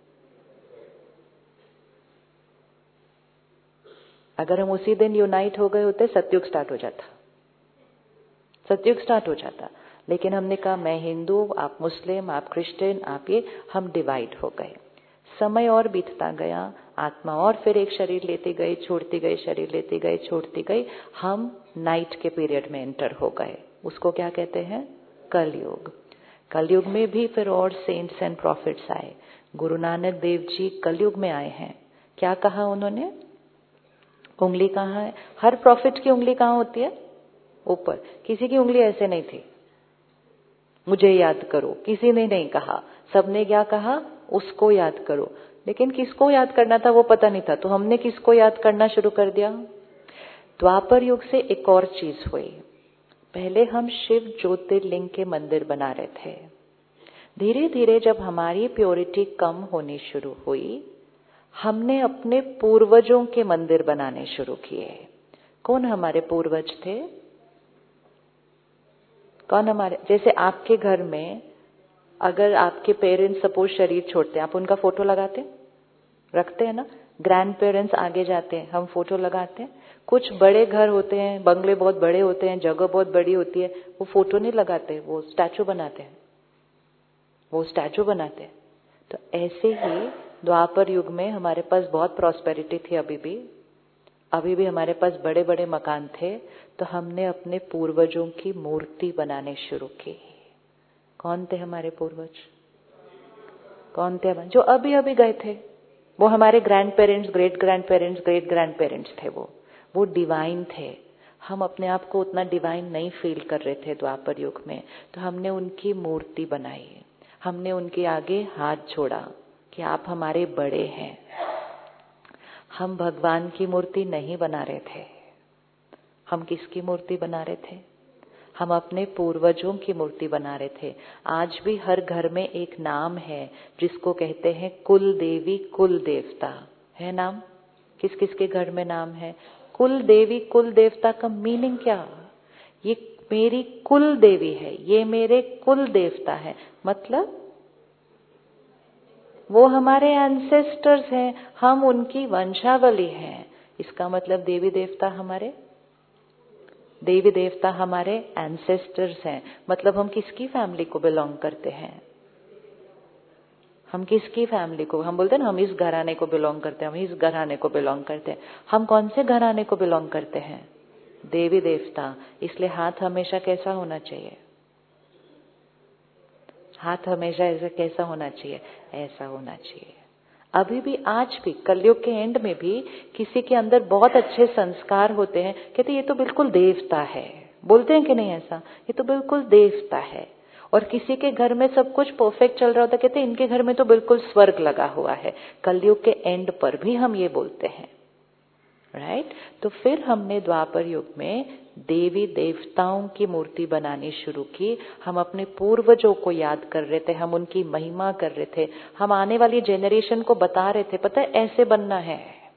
अगर हम उसी दिन यूनाइट हो गए होते सतयुग स्टार्ट हो जाता, सतयुग स्टार्ट हो जाता। लेकिन हमने कहा मैं हिंदू, आप मुस्लिम, आप क्रिश्चियन, आप ये, हम डिवाइड हो गए। समय और बीतता गया, आत्मा और फिर एक शरीर लेती गई, छोड़ती गई, शरीर लेती गई, छोड़ती गई। हम नाइट के पीरियड में एंटर हो गए। उसको क्या कहते हैं? कलयुग। कलयुग में भी फिर और सेंट्स एंड प्रॉफिट्स आए। गुरु नानक देव जी कलयुग में आए हैं। क्या कहा उन्होंने? उंगली कहाँ है? हर प्रॉफिट की उंगली कहाँ होती है? ऊपर। किसी की उंगली ऐसे नहीं थी, मुझे याद करो, किसी ने नहीं कहा। सबने क्या कहा? उसको याद करो। लेकिन किसको याद करना था वो पता नहीं था, तो हमने किसको याद करना शुरू कर दिया? द्वापर युग से एक और चीज हुई। पहले हम शिव ज्योतिर्लिंग के मंदिर बना रहे थे। धीरे धीरे जब हमारी प्योरिटी कम होनी शुरू हुई, हमने अपने पूर्वजों के मंदिर बनाने शुरू किए। कौन हमारे पूर्वज थे? कौन हमारे? जैसे आपके घर में अगर आपके पेरेंट्स सपोज शरीर छोड़ते हैं, आप उनका फोटो लगाते रखते हैं ना? ग्रैंड पेरेंट्स आगे जाते हैं, हम फोटो लगाते हैं। कुछ बड़े घर होते हैं, बंगले बहुत बड़े होते हैं, जगह बहुत बड़ी होती है, वो फोटो नहीं लगाते, वो स्टैचू बनाते हैं, वो स्टैचू बनाते हैं। तो ऐसे ही द्वापर युग में हमारे पास बहुत प्रॉस्पेरिटी थी, अभी भी अभी भी हमारे पास बड़े बड़े मकान थे, तो हमने अपने पूर्वजों की मूर्ति बनाने शुरू की। कौन थे हमारे पूर्वज? कौन थे? जो अभी अभी गए थे, वो हमारे grand parents, great grand parents, great grand parents थे। वो वो डिवाइन थे। हम अपने आप को उतना डिवाइन नहीं फील कर रहे थे द्वापर युग में, तो हमने उनकी मूर्ति बनाई। हमने उनके आगे हाथ जोड़ा कि आप हमारे बड़े हैं। हम भगवान की मूर्ति नहीं बना रहे थे। हम किसकी मूर्ति बना रहे थे? हम अपने पूर्वजों की मूर्ति बना रहे थे। आज भी हर घर में एक नाम है जिसको कहते हैं कुल देवी, कुल देवता। है नाम? किस किस के घर में नाम है? कुल देवी, कुल देवता का मीनिंग क्या? ये मेरी कुल देवी है, ये मेरे कुल देवता है। मतलब वो हमारे एंसेस्टर्स हैं, हम उनकी वंशावली हैं। इसका मतलब देवी देवता हमारे देवी देवता हमारे एंसेस्टर्स हैं। मतलब हम किसकी फैमिली को बिलोंग करते हैं? हम किसकी फैमिली को? हम बोलते हैं ना, हम इस घराने को बिलोंग करते हैं, हम इस घराने को बिलोंग करते हैं। हम कौन से घराने को बिलोंग करते हैं? देवी देवता। इसलिए हाथ हमेशा कैसा होना चाहिए? हाथ हमेशा ऐसा कैसा होना चाहिए? ऐसा होना चाहिए। अभी भी, आज भी, कलयुग के एंड में भी किसी के अंदर बहुत अच्छे संस्कार होते हैं, कहते ये तो बिल्कुल देवता है। बोलते हैं कि नहीं ऐसा? ये तो बिल्कुल देवता है। और किसी के घर में सब कुछ परफेक्ट चल रहा होता, कहते इनके घर में तो बिल्कुल स्वर्ग लगा हुआ है। कलयुग के एंड पर भी हम ये बोलते हैं, राइट right? तो फिर हमने द्वापर युग में देवी देवताओं की मूर्ति बनानी शुरू की। हम अपने पूर्वजों को याद कर रहे थे, हम उनकी महिमा कर रहे थे, हम आने वाली जेनरेशन को बता रहे थे, पता है ऐसे बनना है,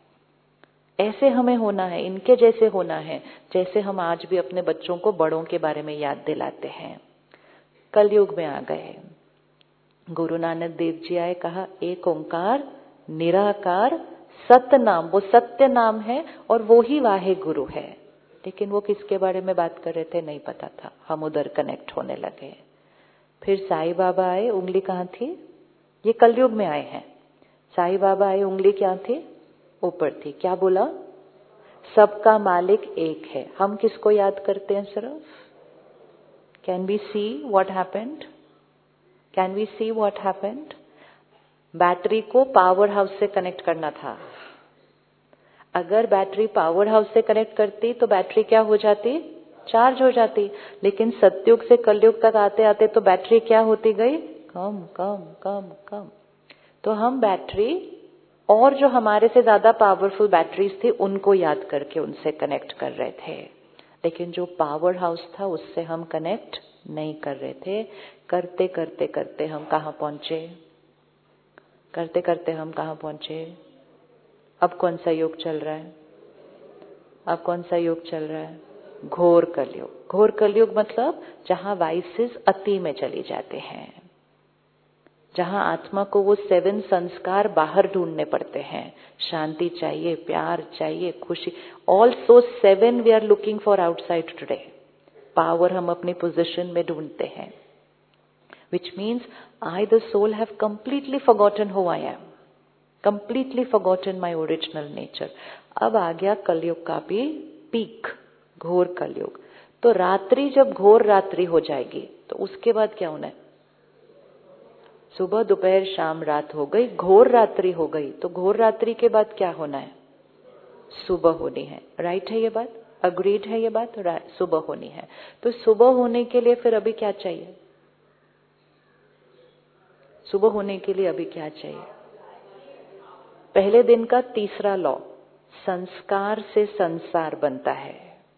ऐसे हमें होना है, इनके जैसे होना है, जैसे हम आज भी अपने बच्चों को बड़ों के बारे में याद दिलाते हैं। कलयुग में आ गए, गुरु नानक देव जी आए, कहा एक ओंकार निराकार सत्य नाम, वो सत्य नाम है और वो ही वाहे गुरु है। लेकिन वो किसके बारे में बात कर रहे थे नहीं पता था, हम उधर कनेक्ट होने लगे। फिर साईं बाबा आए, उंगली कहाँ थी? ये कलयुग में आए हैं। साईं बाबा आए, उंगली क्या थी? ऊपर थी। क्या बोला? सबका मालिक एक है। हम किसको याद करते हैं सिर्फ? Can we see what happened? Can we see what happened? Battery को पावर हाउस से कनेक्ट करना था। अगर बैटरी पावर हाउस से कनेक्ट करती तो बैटरी क्या हो जाती? चार्ज हो जाती। लेकिन सतयुग से कलयुग तक आते आते तो बैटरी क्या होती गई? कम कम कम कम। तो हम बैटरी और जो हमारे से ज्यादा पावरफुल बैटरीज थी उनको याद करके उनसे कनेक्ट कर रहे थे। लेकिन जो पावर हाउस था उससे हम कनेक्ट नहीं कर रहे थे। करते करते करते हम कहाँ पहुंचे? करते करते हम कहाँ पहुंचे? अब कौन सा युग चल रहा है? अब कौन सा युग चल रहा है? घोर कलयुग। घोर कलयुग मतलब जहां वाइसेस अति में चली जाते हैं, जहां आत्मा को वो सेवन संस्कार बाहर ढूंढने पड़ते हैं। शांति चाहिए, प्यार चाहिए, खुशी। Also seven we are looking for outside today. Power हम अपनी पोजीशन में ढूंढते हैं, which means I the soul have completely forgotten who I am, completely forgotten my original nature। अब आ गया कलयुग का भी पीक, घोर कलयुग। तो रात्रि जब घोर रात्रि हो जाएगी तो उसके बाद क्या होना है? सुबह दोपहर शाम रात हो गई, घोर रात्रि हो गई। तो घोर रात्रि के बाद क्या होना है? सुबह होनी है। राइट है ये बात? अग्रीड है ये बात? सुबह होनी है। तो सुबह होने के लिए फिर अभी क्या चाहिए? सुबह होने के लिए अभी क्या चाहिए? पहले दिन का तीसरा लॉ, संस्कार से संसार बनता है।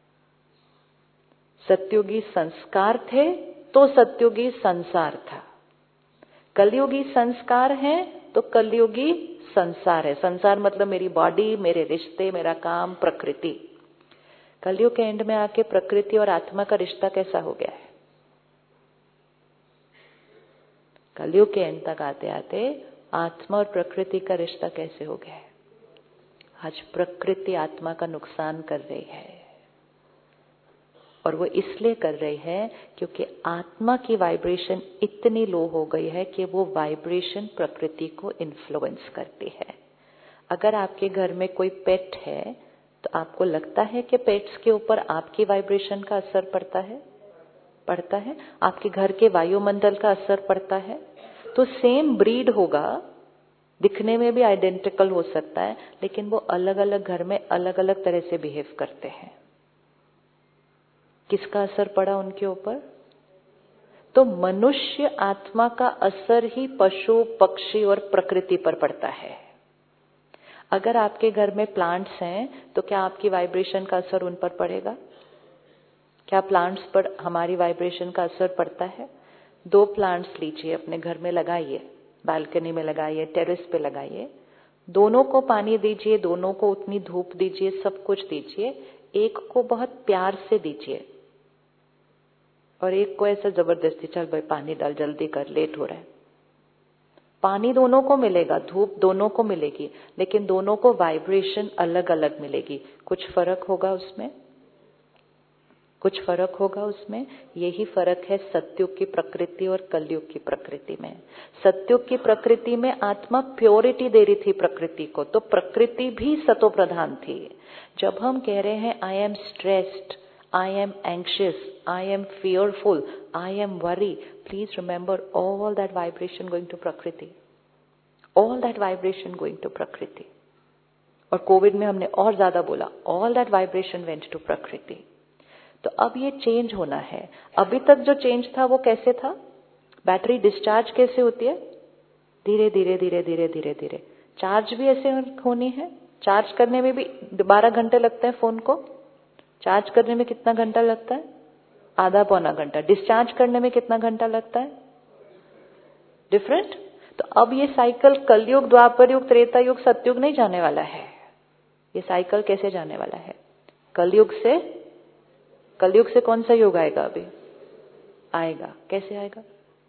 सत्युगी संस्कार थे तो सत्युगी संसार था। कलयुगी संस्कार है तो कलयुगी संसार है। संसार मतलब मेरी बॉडी, मेरे रिश्ते, मेरा काम, प्रकृति। कलयुग के एंड में आके प्रकृति और आत्मा का रिश्ता कैसा हो गया है? कलयुग के एंड तक आते आते आत्मा और प्रकृति का रिश्ता कैसे हो गया है? आज प्रकृति आत्मा का नुकसान कर रही है, और वो इसलिए कर रही है क्योंकि आत्मा की वाइब्रेशन इतनी लो हो गई है कि वो वाइब्रेशन प्रकृति को इन्फ्लुएंस करती है। अगर आपके घर में कोई पेट है तो आपको लगता है कि पेट्स के ऊपर आपकी वाइब्रेशन का असर पड़ता है? पड़ता है। आपके घर के वायुमंडल का असर पड़ता है। तो सेम ब्रीड होगा, दिखने में भी आइडेंटिकल हो सकता है, लेकिन वो अलग अलग घर में अलग अलग तरह से बिहेव करते हैं। किसका असर पड़ा उनके ऊपर? तो मनुष्य आत्मा का असर ही पशु, पक्षी और प्रकृति पर पड़ता है। अगर आपके घर में प्लांट्स हैं तो क्या आपकी वाइब्रेशन का असर उन पर पड़ेगा? क्या प्लांट्स पर हमारी वाइब्रेशन का असर पड़ता है? दो प्लांट्स लीजिए, अपने घर में लगाइए, बालकनी में लगाइए, टेरेस पे लगाइए, दोनों को पानी दीजिए, दोनों को उतनी धूप दीजिए, सब कुछ दीजिए। एक को बहुत प्यार से दीजिए और एक को ऐसा जबरदस्ती, चल भाई पानी डाल, जल्दी कर, लेट हो रहा है। पानी दोनों को मिलेगा, धूप दोनों को मिलेगी, लेकिन दोनों को वाइब्रेशन अलग अलग मिलेगी। कुछ फर्क होगा उसमें? कुछ फर्क होगा उसमें। यही फर्क है सत्युग की प्रकृति और कलयुग की प्रकृति में। सत्युग की प्रकृति में आत्मा प्योरिटी दे रही थी प्रकृति को, तो प्रकृति भी सतो प्रधान थी। जब हम कह रहे हैं I am stressed, I am anxious, I am fearful, I am worried, please remember all that vibration going to Prakriti. All that vibration going to Prakriti. और कोविड में हमने और ज्यादा बोला, all that vibration went to Prakriti. तो अब ये change होना है। अभी तक जो चेंज था वो कैसे था? बैटरी डिस्चार्ज कैसे होती है? धीरे धीरे धीरे धीरे धीरे धीरे। चार्ज भी ऐसे होनी है। चार्ज करने में भी बारह घंटे लगते हैं फोन को। चार्ज करने में कितना घंटा लगता है? आधा पौना घंटा। डिस्चार्ज करने में कितना घंटा लगता है? डिफरेंट। तो अब ये साइकिल कलयुग, द्वापर युग, त्रेता युग, सतयुग नहीं जाने वाला है। ये साइकिल कैसे जाने वाला है? कलयुग से, कलयुग से कौन सा युग आएगा? अभी आएगा। कैसे आएगा?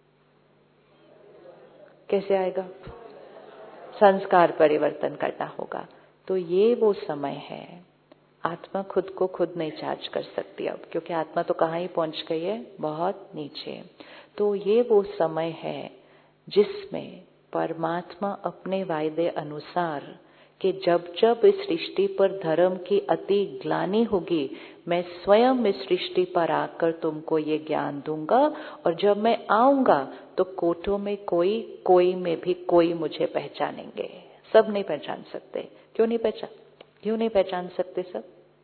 कैसे आएगा? संस्कार परिवर्तन करना होगा। तो ये वो समय है। आत्मा खुद को खुद नहीं चार्ज कर सकती अब, क्योंकि आत्मा तो कहाँ ही पहुंच गई है, बहुत नीचे। तो ये वो समय है जिसमें परमात्मा अपने वायदे अनुसार कि जब जब इस सृष्टि पर धर्म की अति ग्लानि होगी, मैं स्वयं इस सृष्टि पर आकर तुमको ये ज्ञान दूंगा, और जब मैं आऊंगा तो कोटों में कोई, कोई में भी कोई मुझे पहचानेंगे। सब नहीं पहचान सकते। क्यों नहीं पहचान क्यों नहीं पहचान सकते सब?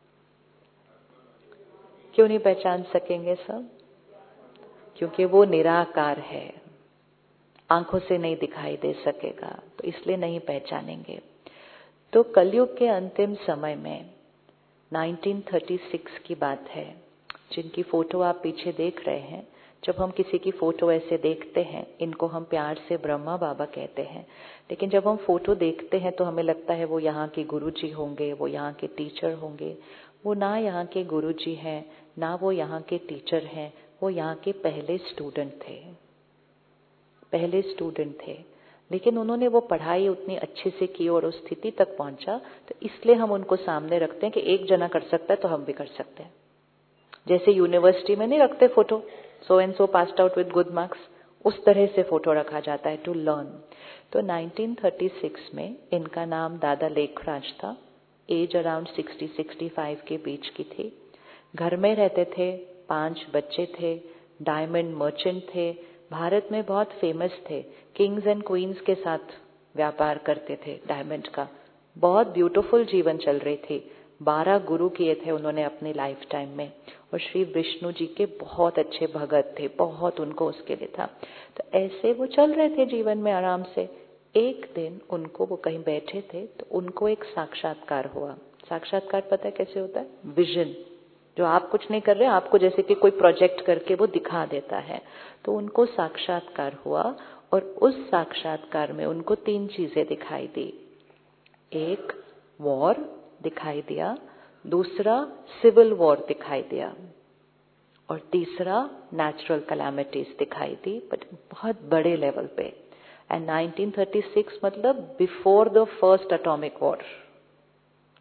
क्यों नहीं पहचान सकेंगे सब? क्योंकि वो निराकार है, आंखों से नहीं दिखाई दे सकेगा, तो इसलिए नहीं पहचानेंगे। तो कलयुग के अंतिम समय में उन्नीस सौ छत्तीस की बात है। जिनकी फोटो आप पीछे देख रहे हैं, जब हम किसी की फोटो ऐसे देखते हैं, इनको हम प्यार से ब्रह्मा बाबा कहते हैं, लेकिन जब हम फोटो देखते हैं तो हमें लगता है वो यहाँ के गुरुजी होंगे, वो यहाँ के टीचर होंगे। वो ना यहाँ के गुरुजी हैं, ना वो यहाँ के टीचर हैं, वो यहाँ के पहले स्टूडेंट थे। पहले स्टूडेंट थे, लेकिन उन्होंने वो पढ़ाई उतनी अच्छे से की और उस स्थिति तक पहुंचा, तो इसलिए हम उनको सामने रखते हैं कि एक जना कर सकता है तो हम भी कर सकते हैं। जैसे यूनिवर्सिटी में नहीं रखते photo, so and so passed out with good marks, उस तरह से फोटो रखा जाता है टू लर्न। तो उन्नीस सौ छत्तीस में इनका नाम दादा लेखराज था। Age around sixty sixty five के बीच की थी। घर में रहते थे, पांच बच्चे थे, डायमंड मर्चेंट थे, भारत में बहुत फेमस थे, किंग्स एंड क्वींस के साथ व्यापार करते थे डायमंड का। बहुत ब्यूटीफुल जीवन चल रही थी। बारह गुरु किए थे उन्होंने अपनी लाइफ टाइम में, और श्री विष्णु जी के बहुत अच्छे भगत थे, बहुत उनको उसके लिए था। तो ऐसे वो चल रहे थे जीवन में आराम से। एक दिन उनको, वो कहीं बैठे थे तो उनको एक साक्षात्कार हुआ। साक्षात्कार पता है कैसे होता है? विजन, जो आप कुछ नहीं कर रहे, आपको जैसे कि कोई प्रोजेक्ट करके वो दिखा देता है। तो उनको साक्षात्कार हुआ, और उस साक्षात्कार में उनको तीन चीजें दिखाई दी। एक वॉर दिखाई दिया, दूसरा सिविल वॉर दिखाई दिया, और तीसरा नेचुरल कैलामिटीज दिखाई दी, बट बहुत बड़े लेवल पे। एंड उन्नीस सौ छत्तीस मतलब before the first atomic war.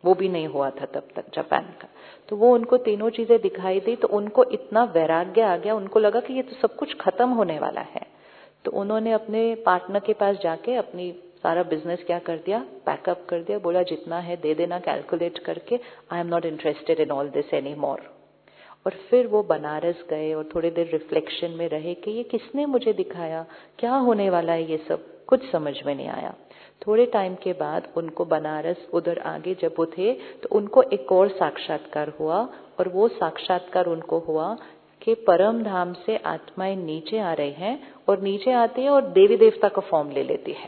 वो भी नहीं हुआ था तब तक जापान का। तो वो उनको तीनों चीजें दिखाई दी तो उनको इतना वैराग्य आ गया, उनको लगा कि ये तो सब कुछ खत्म होने वाला है। तो उन्होंने अपने पार्टनर के पास जाके अपनी सारा बिजनेस क्या कर दिया, पैकअप कर दिया, बोला जितना है दे देना कैलकुलेट करके, I am not interested in all this any more. और फिर वो बनारस गए और थोड़ी देर रिफ्लेक्शन में रहे कि ये किसने मुझे दिखाया, क्या होने वाला है, ये सब कुछ समझ में नहीं आया। थोड़े टाइम के बाद उनको बनारस उधर आगे जब वो थे तो उनको एक और साक्षात्कार हुआ, और वो साक्षात्कार उनको हुआ कि परम धाम से आत्माएं नीचे आ रही हैं और नीचे आती है और देवी देवता का फॉर्म ले लेती है।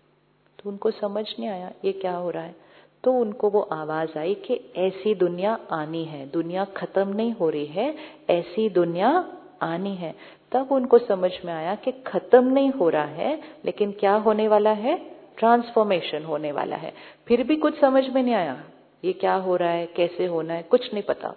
तो उनको समझ नहीं आया ये क्या हो रहा है। तो उनको वो आवाज आई कि ऐसी दुनिया आनी है, दुनिया खत्म नहीं हो रही है, ऐसी दुनिया आनी है। तब उनको समझ में आया कि खत्म नहीं हो रहा है, लेकिन क्या होने वाला है, ट्रांसफॉर्मेशन होने वाला है। फिर भी कुछ समझ में नहीं आया ये क्या हो रहा है, कैसे होना है, कुछ नहीं पता।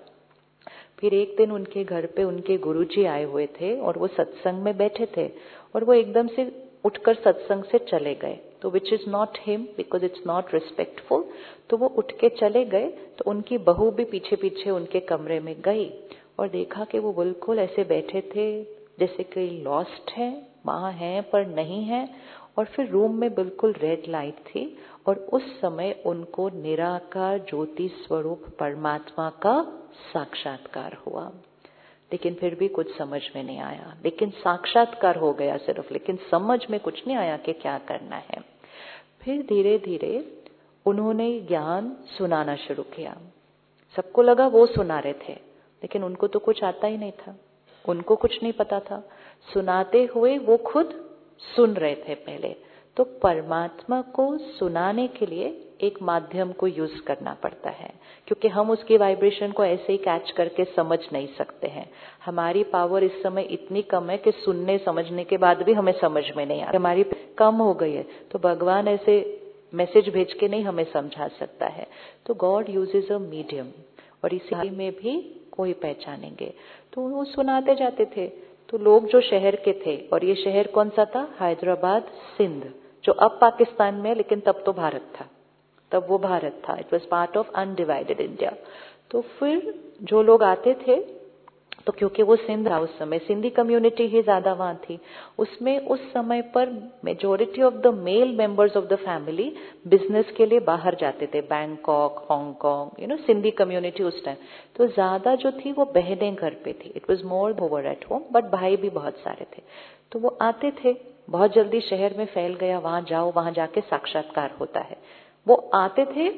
फिर एक दिन उनके घर पे उनके गुरुजी आए हुए थे और वो सत्संग में बैठे थे और वो एकदम से उठकर सत्संग से चले गए। तो which is not him because it's not respectful. तो वो उठ के चले गए तो उनकी बहू भी पीछे पीछे उनके कमरे में गई और देखा कि वो बिल्कुल ऐसे बैठे थे जैसे कोई लॉस्ट है, वहां है पर नहीं है। और फिर रूम में बिल्कुल रेड लाइट थी और उस समय उनको निराकार ज्योति स्वरूप परमात्मा का साक्षात्कार हुआ। लेकिन फिर भी कुछ समझ में नहीं आया, लेकिन साक्षात्कार हो गया सिर्फ, लेकिन समझ में कुछ नहीं आया कि क्या करना है। फिर धीरे धीरे उन्होंने ज्ञान सुनाना शुरू किया। सबको लगा वो सुना रहे थे, लेकिन उनको तो कुछ आता ही नहीं था, उनको कुछ नहीं पता था। सुनाते हुए वो खुद सुन रहे थे पहले। तो परमात्मा को सुनाने के लिए एक माध्यम को यूज करना पड़ता है, क्योंकि हम उसकी वाइब्रेशन को ऐसे ही कैच करके समझ नहीं सकते हैं। हमारी पावर इस समय इतनी कम है कि सुनने समझने के बाद भी हमें समझ में नहीं आता, हमारी कम हो गई है। तो भगवान ऐसे मैसेज भेज के नहीं हमें समझा सकता है। तो गॉड यूजेज अ मीडियम, और इसी में भी कोई पहचानेंगे। तो वो सुनाते जाते थे। तो लोग जो शहर के थे, और ये शहर कौन सा था, हैदराबाद सिंध, जो अब पाकिस्तान में, लेकिन तब तो भारत था, तब वो भारत था, it was part of undivided India. तो फिर जो लोग आते थे, तो क्योंकि वो सिंध था उस समय, सिंधी कम्युनिटी ही ज्यादा वहां थी, उसमें उस समय पर majority of the male members of the family business के लिए बाहर जाते थे, Bangkok, Hong Kong, you know Sindhi community उस टाइम। तो ज्यादा जो थी वो बहनें घर पे थी, it was more over at home, but भाई भी बहुत सारे थे। तो वो आते थे, बहुत जल्दी शहर में फैल गया, वहां जाओ, वहां जाके साक्षात्कार होता है। वो आते थे।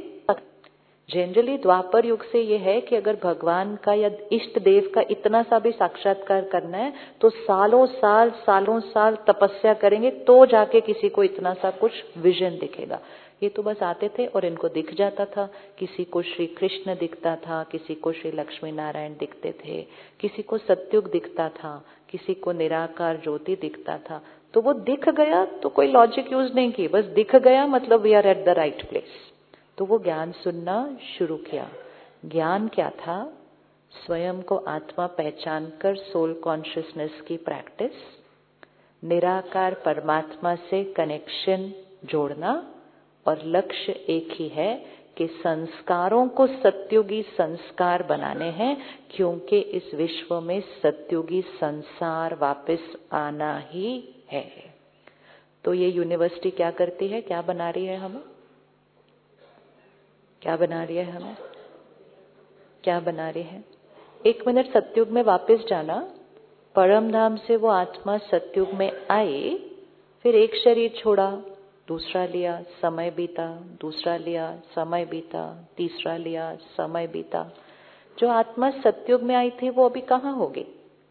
जनरली द्वापर युग से ये है कि अगर भगवान का या इष्ट देव का इतना सा भी साक्षात्कार करना है तो सालों साल सालों साल तपस्या करेंगे तो जाके किसी को इतना सा कुछ विजन दिखेगा। ये तो बस आते थे और इनको दिख जाता था। किसी को श्री कृष्ण दिखता था, किसी को श्री लक्ष्मी नारायण दिखते थे, किसी को सत्युग दिखता था, किसी को निराकार ज्योति दिखता था। तो वो दिख गया तो कोई लॉजिक यूज नहीं की, बस दिख गया मतलब we are at the right place. तो वो ज्ञान सुनना शुरू किया। ज्ञान क्या था? स्वयं को आत्मा पहचान कर सोल कॉन्शियसनेस की प्रैक्टिस, निराकार परमात्मा से कनेक्शन जोड़ना, और लक्ष्य एक ही है कि संस्कारों को सत्युगी संस्कार बनाने हैं, क्योंकि इस विश्व में सत्युगी संसार वापस आना ही है। तो ये यूनिवर्सिटी क्या करती है, क्या बना रही है हमें? क्या बना रही है हमें? क्या बना रही है? एक मिनट सत्युग में वापस जाना। परम धाम से वो आत्मा सत्युग में आई, फिर एक शरीर छोड़ा, दूसरा लिया, समय बीता, दूसरा लिया, समय बीता, तीसरा लिया, समय बीता। जो आत्मा सत्युग में आई थी वो अभी कहाँ होगी?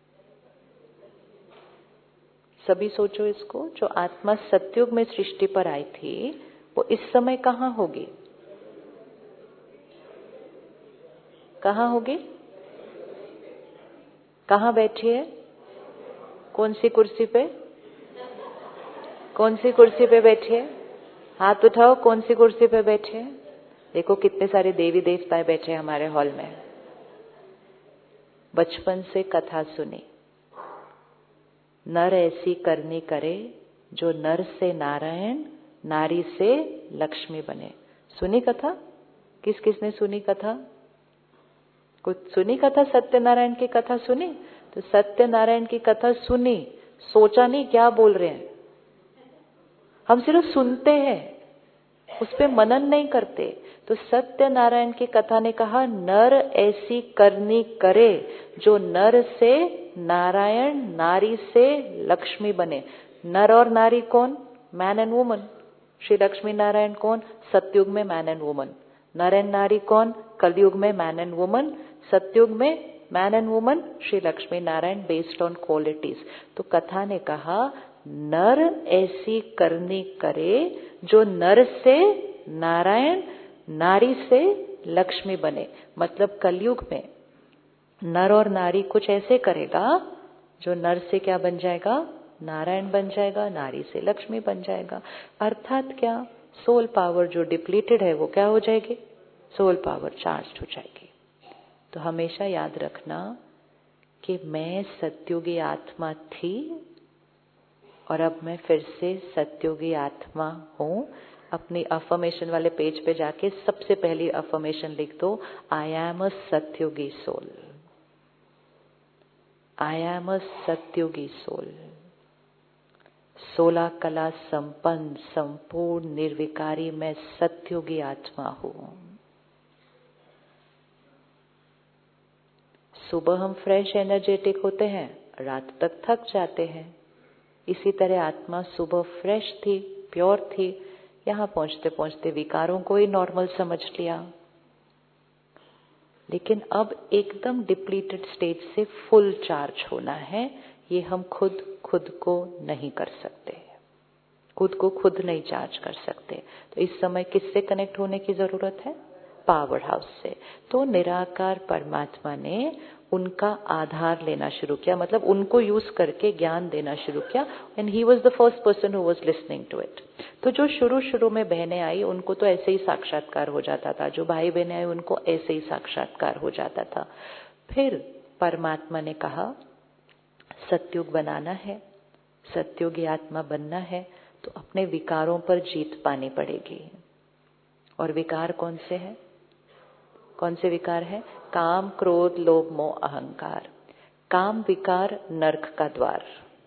सभी सोचो इसको। जो आत्मा सत्युग में सृष्टि पर आई थी वो इस समय कहाँ होगी? कहाँ होगी? कहाँ बैठी है? कौन सी कुर्सी पे? कौन सी कुर्सी पे बैठी है? हाथ उठाओ, कौन सी कुर्सी पे बैठे हैं? देखो कितने सारे देवी देवताएं बैठे हैं हमारे हॉल में। बचपन से कथा सुनी, नर ऐसी करनी करे जो नर से नारायण, नारी से लक्ष्मी बने। सुनी कथा? किस किसने सुनी कथा? कुछ सुनी कथा? सत्यनारायण की कथा सुनी? तो सत्यनारायण की कथा सुनी, सोचा नहीं क्या बोल रहे हैं, हम सिर्फ सुनते हैं, उस पे मनन नहीं करते। तो सत्यनारायण की कथा ने कहा नर ऐसी करनी करे जो नर से नारायण, नारी से लक्ष्मी बने। नर और नारी कौन? Man and woman. Shri Lakshmi Narayan कौन? सतयुग में मैन एंड वुमन। नर एंड नारी कौन? कलयुग में मैन एंड वुमन। सतयुग में man and woman, Shri Lakshmi Narayan, based on qualities. तो कथा ने कहा नर ऐसी करनी करे जो नर से नारायण, नारी से लक्ष्मी बने। मतलब कलयुग में नर और नारी कुछ ऐसे करेगा जो नर से क्या बन जाएगा? नारायण बन जाएगा, नारी से लक्ष्मी बन जाएगा। अर्थात क्या? सोल पावर जो डिप्लीटेड है वो क्या हो जाएगी? सोल पावर चार्ज हो जाएगी। तो हमेशा याद रखना कि मैं सत्युगी आत्मा थी और अब मैं फिर से सत्युगी आत्मा हूं। अपनी अफर्मेशन वाले पेज पे जाके सबसे पहली अफर्मेशन लिख दो, आई एम अ सत्युगी सोल। आई एम अ सत्युगी सोल। सोलह कला संपन्न, संपूर्ण, निर्विकारी मैं सत्युगी आत्मा हूं। सुबह हम फ्रेश एनर्जेटिक होते हैं, रात तक थक जाते हैं। इसी तरह आत्मा सुबह फ्रेश थी, प्योर थी, यहां पहुंचते पहुंचते विकारों को ही नॉर्मल समझ लिया। लेकिन अब एकदम डिप्लीटेड स्टेज से फुल चार्ज होना है, ये हम खुद खुद को नहीं कर सकते, खुद को खुद नहीं चार्ज कर सकते। तो इस समय किससे कनेक्ट होने की जरूरत है? पावर हाउस से। तो निराकार परमात्मा ने उनका आधार लेना शुरू किया, मतलब उनको यूज करके ज्ञान देना शुरू किया। And he was the first person who was listening to it. तो जो शुरू शुरू में बहनें आई उनको तो ऐसे ही साक्षात्कार हो जाता था, जो भाई बहनें आई उनको ऐसे ही साक्षात्कार हो जाता था। फिर परमात्मा ने कहा सत्युग बनाना है, सत्युगी आत्मा बनना है, तो अपने विकारों पर जीत पानी पड़ेगी। और विकार कौन से हैं? कौन से विकार है? काम, क्रोध, लोभ, मोह, अहंकार। काम विकार नरक का द्वार,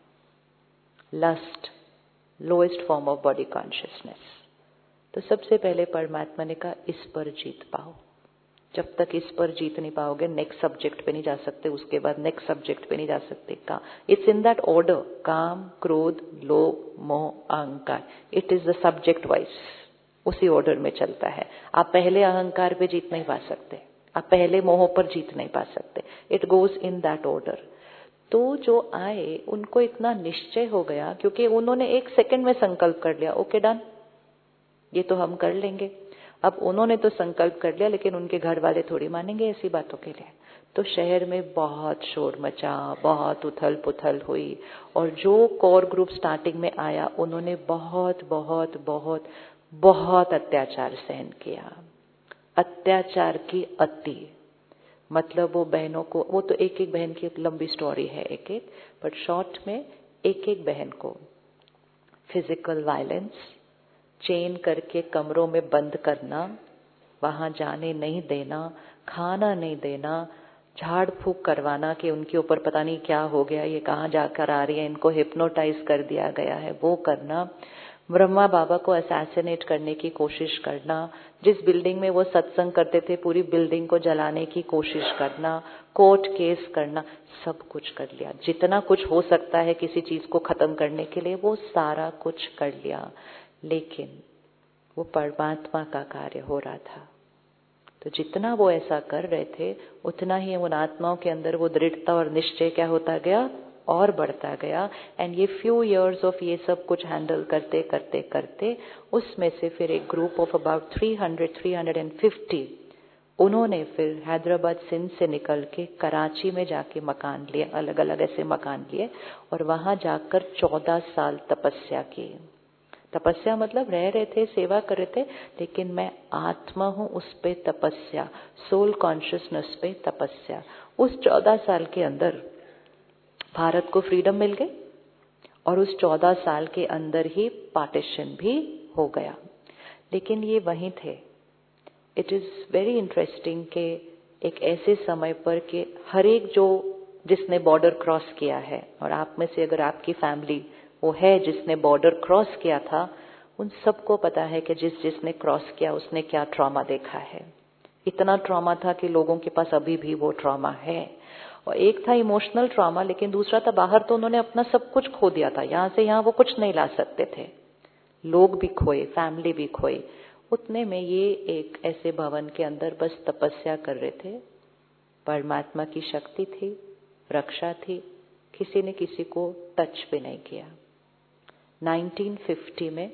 lust lowest form of body consciousness. तो सबसे पहले परमात्मा ने कहा इस पर जीत पाओ। जब तक इस पर जीत नहीं पाओगे नेक्स्ट सब्जेक्ट पे नहीं जा सकते, उसके बाद नेक्स्ट सब्जेक्ट पे नहीं जा सकते। का इट्स इन दैट ऑर्डर, काम, क्रोध, लोभ, मोह, अहंकार। It is the subject wise, उसी ऑर्डर में चलता है। आप पहले अहंकार पे जीत नहीं पा सकते, आप पहले मोह पर जीत नहीं पा सकते। It goes in that order. तो जो आए उनको इतना निश्चय हो गया, क्योंकि उन्होंने एक सेकंड में संकल्प कर लिया, ओके डन, ये तो हम कर लेंगे। अब उन्होंने तो संकल्प कर लिया, लेकिन उनके घर वाले थोड़ी मानेंगे ऐसी बातों के लिए। तो शहर में बहुत शोर मचा, बहुत उथल पुथल हुई, और जो कोर ग्रुप स्टार्टिंग में आया उन्होंने बहुत बहुत बहुत बहुत अत्याचार सहन किया। अत्याचार की अति, मतलब वो बहनों को, वो तो एक एक बहन की लंबी स्टोरी है एक एक, बट शॉर्ट में एक एक बहन को फिजिकल वायलेंस, चेन करके कमरों में बंद करना, वहां जाने नहीं देना, खाना नहीं देना, झाड़ फूक करवाना कि उनके ऊपर पता नहीं क्या हो गया, ये कहाँ जाकर आ रही है, इनको हिप्नोटाइज कर दिया गया है, वो करना। ब्रह्मा बाबा को असैसिनेट करने की कोशिश करना, जिस बिल्डिंग में वो सत्संग करते थे पूरी बिल्डिंग को जलाने की कोशिश करना, कोर्ट केस करना, सब कुछ कर लिया। जितना कुछ हो सकता है किसी चीज को खत्म करने के लिए वो सारा कुछ कर लिया। लेकिन वो परमात्मा का कार्य हो रहा था, तो जितना वो ऐसा कर रहे थे उतना ही उन आत्माओं के अंदर वो दृढ़ता और निश्चय क्या होता गया, और बढ़ता गया। एंड ये फ्यू इयर्स ऑफ ये सब कुछ हैंडल करते करते करते उसमें से फिर एक group of about three hundred three hundred fifty उन्होंने फिर हैदराबाद सिंध से निकल के कराची में जाके मकान लिए, अलग अलग ऐसे मकान लिए, और वहां जाकर चौदह साल तपस्या की। तपस्या मतलब रह रहे थे, सेवा कर रहे थे, लेकिन मैं आत्मा हूं उस पे तपस्या, सोल कॉन्शियसनेस पे तपस्या। उस चौदह साल के अंदर भारत को फ्रीडम मिल गई, और उस चौदह साल के अंदर ही पार्टीशन भी हो गया। लेकिन ये वहीं थे, इट इज वेरी इंटरेस्टिंग कि एक ऐसे समय पर कि हर एक जो जिसने बॉर्डर क्रॉस किया है, और आप में से अगर आपकी फैमिली वो है जिसने बॉर्डर क्रॉस किया था, उन सबको पता है कि जिस जिसने क्रॉस किया उसने क्या ट्रॉमा देखा है। इतना ट्रॉमा था कि लोगों के पास अभी भी वो ट्रॉमा है। और एक था इमोशनल ट्रॉमा, लेकिन दूसरा था बाहर तो उन्होंने अपना सब कुछ खो दिया था, यहाँ से यहाँ वो कुछ नहीं ला सकते थे, लोग भी खोए, फैमिली भी खोई। उतने में ये एक ऐसे भवन के अंदर बस तपस्या कर रहे थे, परमात्मा की शक्ति थी, रक्षा थी, किसी ने किसी को टच भी नहीं किया। नाइनटीन फिफ्टी में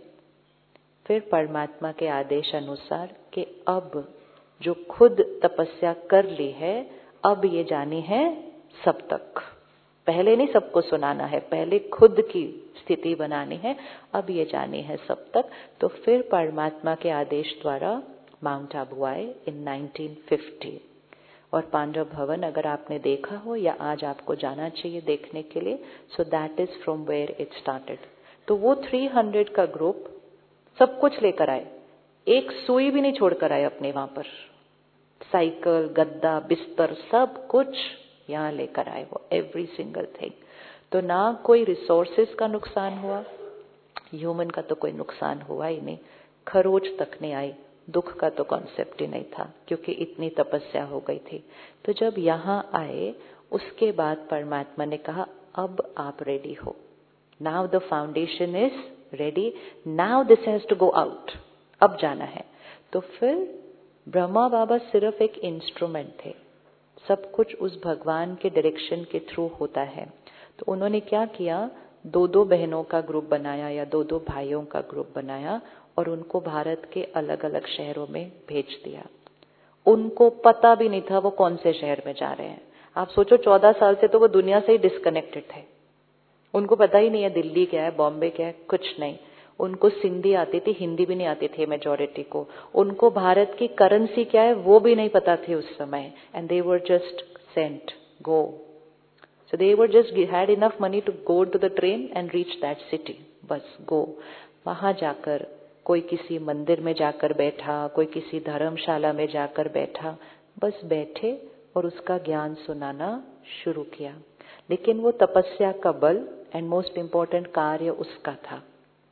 फिर परमात्मा के आदेश अनुसार कि अब जो खुद तपस्या कर ली है, अब ये जानी है सब तक। पहले नहीं सबको सुनाना है, पहले खुद की स्थिति बनानी है, अब ये जानी है सब तक। तो फिर परमात्मा के आदेश द्वारा माउंट आबू आए इन नाइनटीन फिफ्टी। और पांडव भवन अगर आपने देखा हो या आज आपको जाना चाहिए देखने के लिए, so that is from where it started. तो वो थ्री हंड्रेड का ग्रुप सब कुछ लेकर आए, एक सुई भी नहीं छोड़कर आए अपने वहां पर, साइकिल, गद्दा, बिस्तर, सब कुछ यहाँ लेकर आए वो, एवरी सिंगल थिंग। तो ना कोई रिसोर्सेज का नुकसान हुआ, ह्यूमन का तो कोई नुकसान हुआ ही नहीं, खरोच तक नहीं आई, दुख का तो कॉन्सेप्ट ही नहीं था क्योंकि इतनी तपस्या हो गई थी। तो जब यहाँ आए उसके बाद परमात्मा ने कहा अब आप रेडी हो, now the foundation is ready, now this has to go out, अब जाना है। तो फिर ब्रह्मा बाबा सिर्फ एक इंस्ट्रूमेंट थे, सब कुछ उस भगवान के डायरेक्शन के थ्रू होता है। तो उन्होंने क्या किया, दो दो बहनों का ग्रुप बनाया या दो दो भाइयों का ग्रुप बनाया और उनको भारत के अलग अलग शहरों में भेज दिया। उनको पता भी नहीं था वो कौन से शहर में जा रहे हैं। आप सोचो चौदह साल से तो वो दुनिया से ही डिस्कनेक्टेड थे, उनको पता ही नहीं है दिल्ली क्या है, बॉम्बे क्या है, कुछ नहीं। उनको सिंधी आती थी, हिंदी भी नहीं आती थी मेजॉरिटी को। उनको भारत की करेंसी क्या है वो भी नहीं पता थी उस समय। And they were just sent go, so they were just had enough money to go to the train and reach that city, बस गो। वहां जाकर कोई किसी मंदिर में जाकर बैठा, कोई किसी धर्मशाला में जाकर बैठा, बस बैठे और उसका ज्ञान सुनाना शुरू किया। लेकिन वो तपस्या का बल एंड मोस्ट इम्पोर्टेंट कार्य उसका था।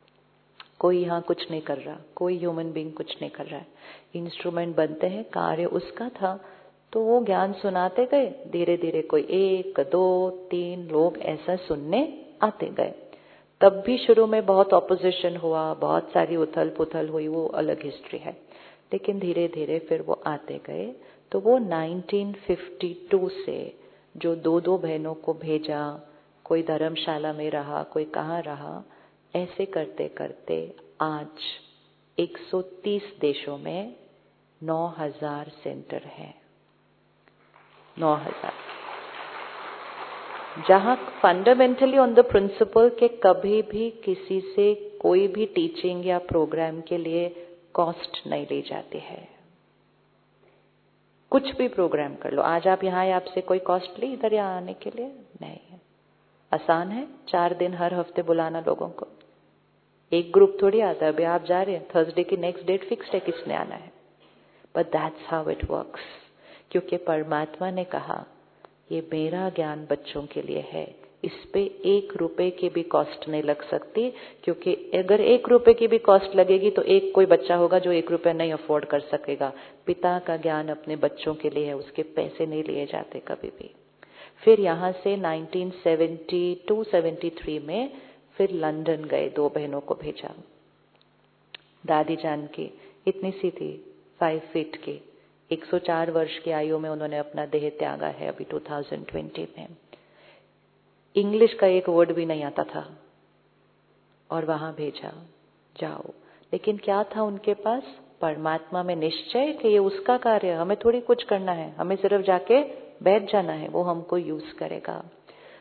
कोई यहाँ कुछ नहीं कर रहा, कोई ह्यूमन बीइंग कुछ नहीं कर रहा है, इंस्ट्रूमेंट बनते हैं, कार्य उसका था। तो वो ज्ञान सुनाते गए, धीरे धीरे कोई एक दो तीन लोग ऐसा सुनने आते गए। तब भी शुरू में बहुत ऑपोजिशन हुआ, बहुत सारी उथल पुथल हुई, वो अलग हिस्ट्री है। लेकिन धीरे धीरे फिर वो आते गए। तो वो नाइनटीन फिफ्टी टू से जो दो दो बहनों को भेजा, कोई धर्मशाला में रहा, कोई कहाँ रहा, ऐसे करते करते आज एक सौ तीस देशों में नौ हज़ार सेंटर हैं, नौ हज़ार, जहां फंडामेंटली ऑन द प्रिंसिपल के कभी भी किसी से कोई भी टीचिंग या प्रोग्राम के लिए कॉस्ट नहीं ली जाती है। कुछ भी प्रोग्राम कर लो, आज आप यहाँ आए, आपसे कोई कॉस्ट ली इधर यहाँ आने के लिए? नहीं है। आसान है चार दिन हर हफ्ते बुलाना लोगों को, एक ग्रुप थोड़ी आता है। अभी आप जा रहे हैं, थर्सडे की नेक्स्ट डेट फिक्स्ड है किसने आना है, but that's how it works. क्योंकि परमात्मा ने कहा ये मेरा ज्ञान बच्चों के लिए है, इस पे एक रुपए की भी कॉस्ट नहीं लग सकती। क्योंकि अगर एक रुपए की भी कॉस्ट लगेगी तो एक कोई बच्चा होगा जो एक रुपए नहीं अफोर्ड कर सकेगा। पिता का ज्ञान अपने बच्चों के लिए है, उसके पैसे नहीं लिए जाते कभी भी। फिर यहाँ से nineteen seventy two seventy three में फिर लंदन गए, दो बहनों को भेजा। दादी जान की इतनी सी थी, फाइव फीट की, एक सौ चार वर्ष की आयु में उन्होंने अपना देह त्यागा है अभी टू थाउजेंड ट्वेंटी में। इंग्लिश का एक वर्ड भी नहीं आता था और वहां भेजा, जाओ। लेकिन क्या था उनके पास? परमात्मा में निश्चय कि ये उसका कार्य है, हमें थोड़ी कुछ करना है, हमें सिर्फ जाके बैठ जाना है, वो हमको यूज करेगा।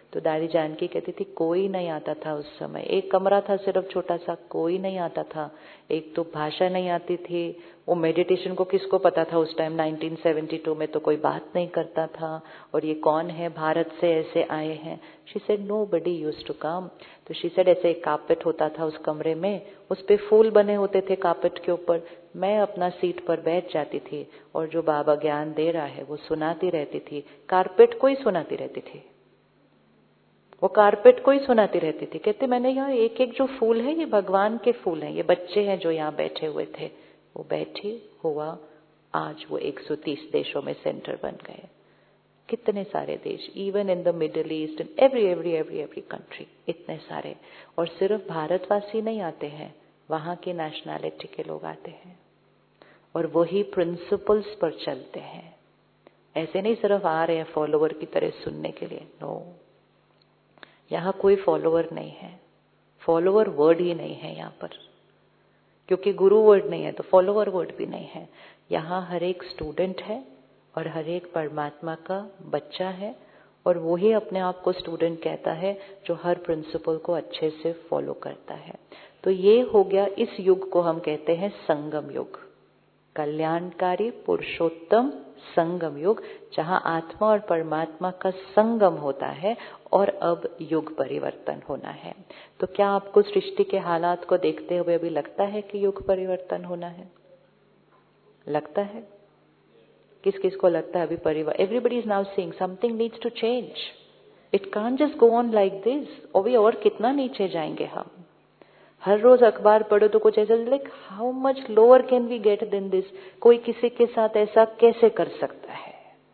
तो दादी जानकी कहती थी कोई नहीं आता था उस समय, एक कमरा था सिर्फ छोटा सा, कोई नहीं आता था। एक तो भाषा नहीं आती थी, वो मेडिटेशन को किसको पता था उस टाइम, नाइनटीन सेवेंटी टू में तो कोई बात नहीं करता था। और ये कौन है, भारत से ऐसे आए हैं। She said nobody used to come. तो शी सेड ऐसे एक कार्पेट होता था उस कमरे में, उस पे फूल बने होते थे कार्पेट के ऊपर। मैं अपना सीट पर बैठ जाती थी और जो बाबा ज्ञान दे रहा है वो सुनाती रहती थी, कारपेट को ही सुनाती रहती थी, वो कारपेट को ही सुनाती रहती थी। कहते मैंने यहाँ एक एक जो फूल है ये भगवान के फूल हैं, ये बच्चे हैं जो यहाँ बैठे हुए थे, वो बैठे हुआ आज वो एक सौ तीस देशों में सेंटर बन गए। कितने सारे देश, even in the Middle East, in every every every every country, इतने सारे। और सिर्फ भारतवासी नहीं आते हैं, वहां की नेशनैलिटी के लोग आते हैं और वही प्रिंसिपल्स पर चलते हैं। ऐसे नहीं सिर्फ आ रहे हैं फॉलोवर की तरह सुनने के लिए, नो। यहाँ कोई फॉलोवर नहीं है, फॉलोवर वर्ड ही नहीं है यहाँ पर, क्योंकि गुरु वर्ड नहीं है तो फॉलोवर वर्ड भी नहीं है। यहाँ हर एक स्टूडेंट है और हर एक परमात्मा का बच्चा है, और वो ही अपने आप को स्टूडेंट कहता है जो हर प्रिंसिपल को अच्छे से फॉलो करता है। तो ये हो गया, इस युग को हम कहते हैं संगम युग, कल्याणकारी पुरुषोत्तम संगम युग, जहां आत्मा और परमात्मा का संगम होता है और अब युग परिवर्तन होना है। तो क्या आपको सृष्टि के हालात को देखते हुए अभी लगता है कि युग परिवर्तन होना है? लगता है? किस किस को लगता है अभी परिवर्तन? Everybody is now saying something needs to change, it can't just go on like this. अभी और कितना नीचे जाएंगे हम? हर रोज अखबार पढ़ो तो कुछ ऐसा like how much lower can we get then this. कोई किसी के साथ ऐसा कैसे कर सकता है?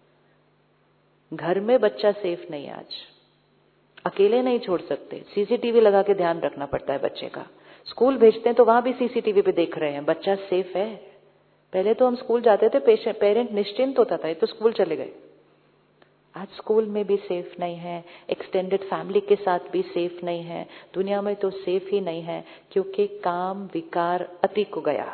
घर में बच्चा सेफ नहीं, आज अकेले नहीं छोड़ सकते, सीसीटीवी लगा के ध्यान रखना पड़ता है बच्चे का। स्कूल भेजते हैं तो वहां भी सीसीटीवी पे देख रहे हैं बच्चा सेफ है। पहले तो हम स्कूल जाते थे, पेरेंट निश्चिंत होता था, ये तो स्कूल चले गए। आज स्कूल में भी सेफ नहीं है, एक्सटेंडेड फैमिली के साथ भी सेफ नहीं है, दुनिया में तो सेफ ही नहीं है, क्योंकि काम विकार अति को गया।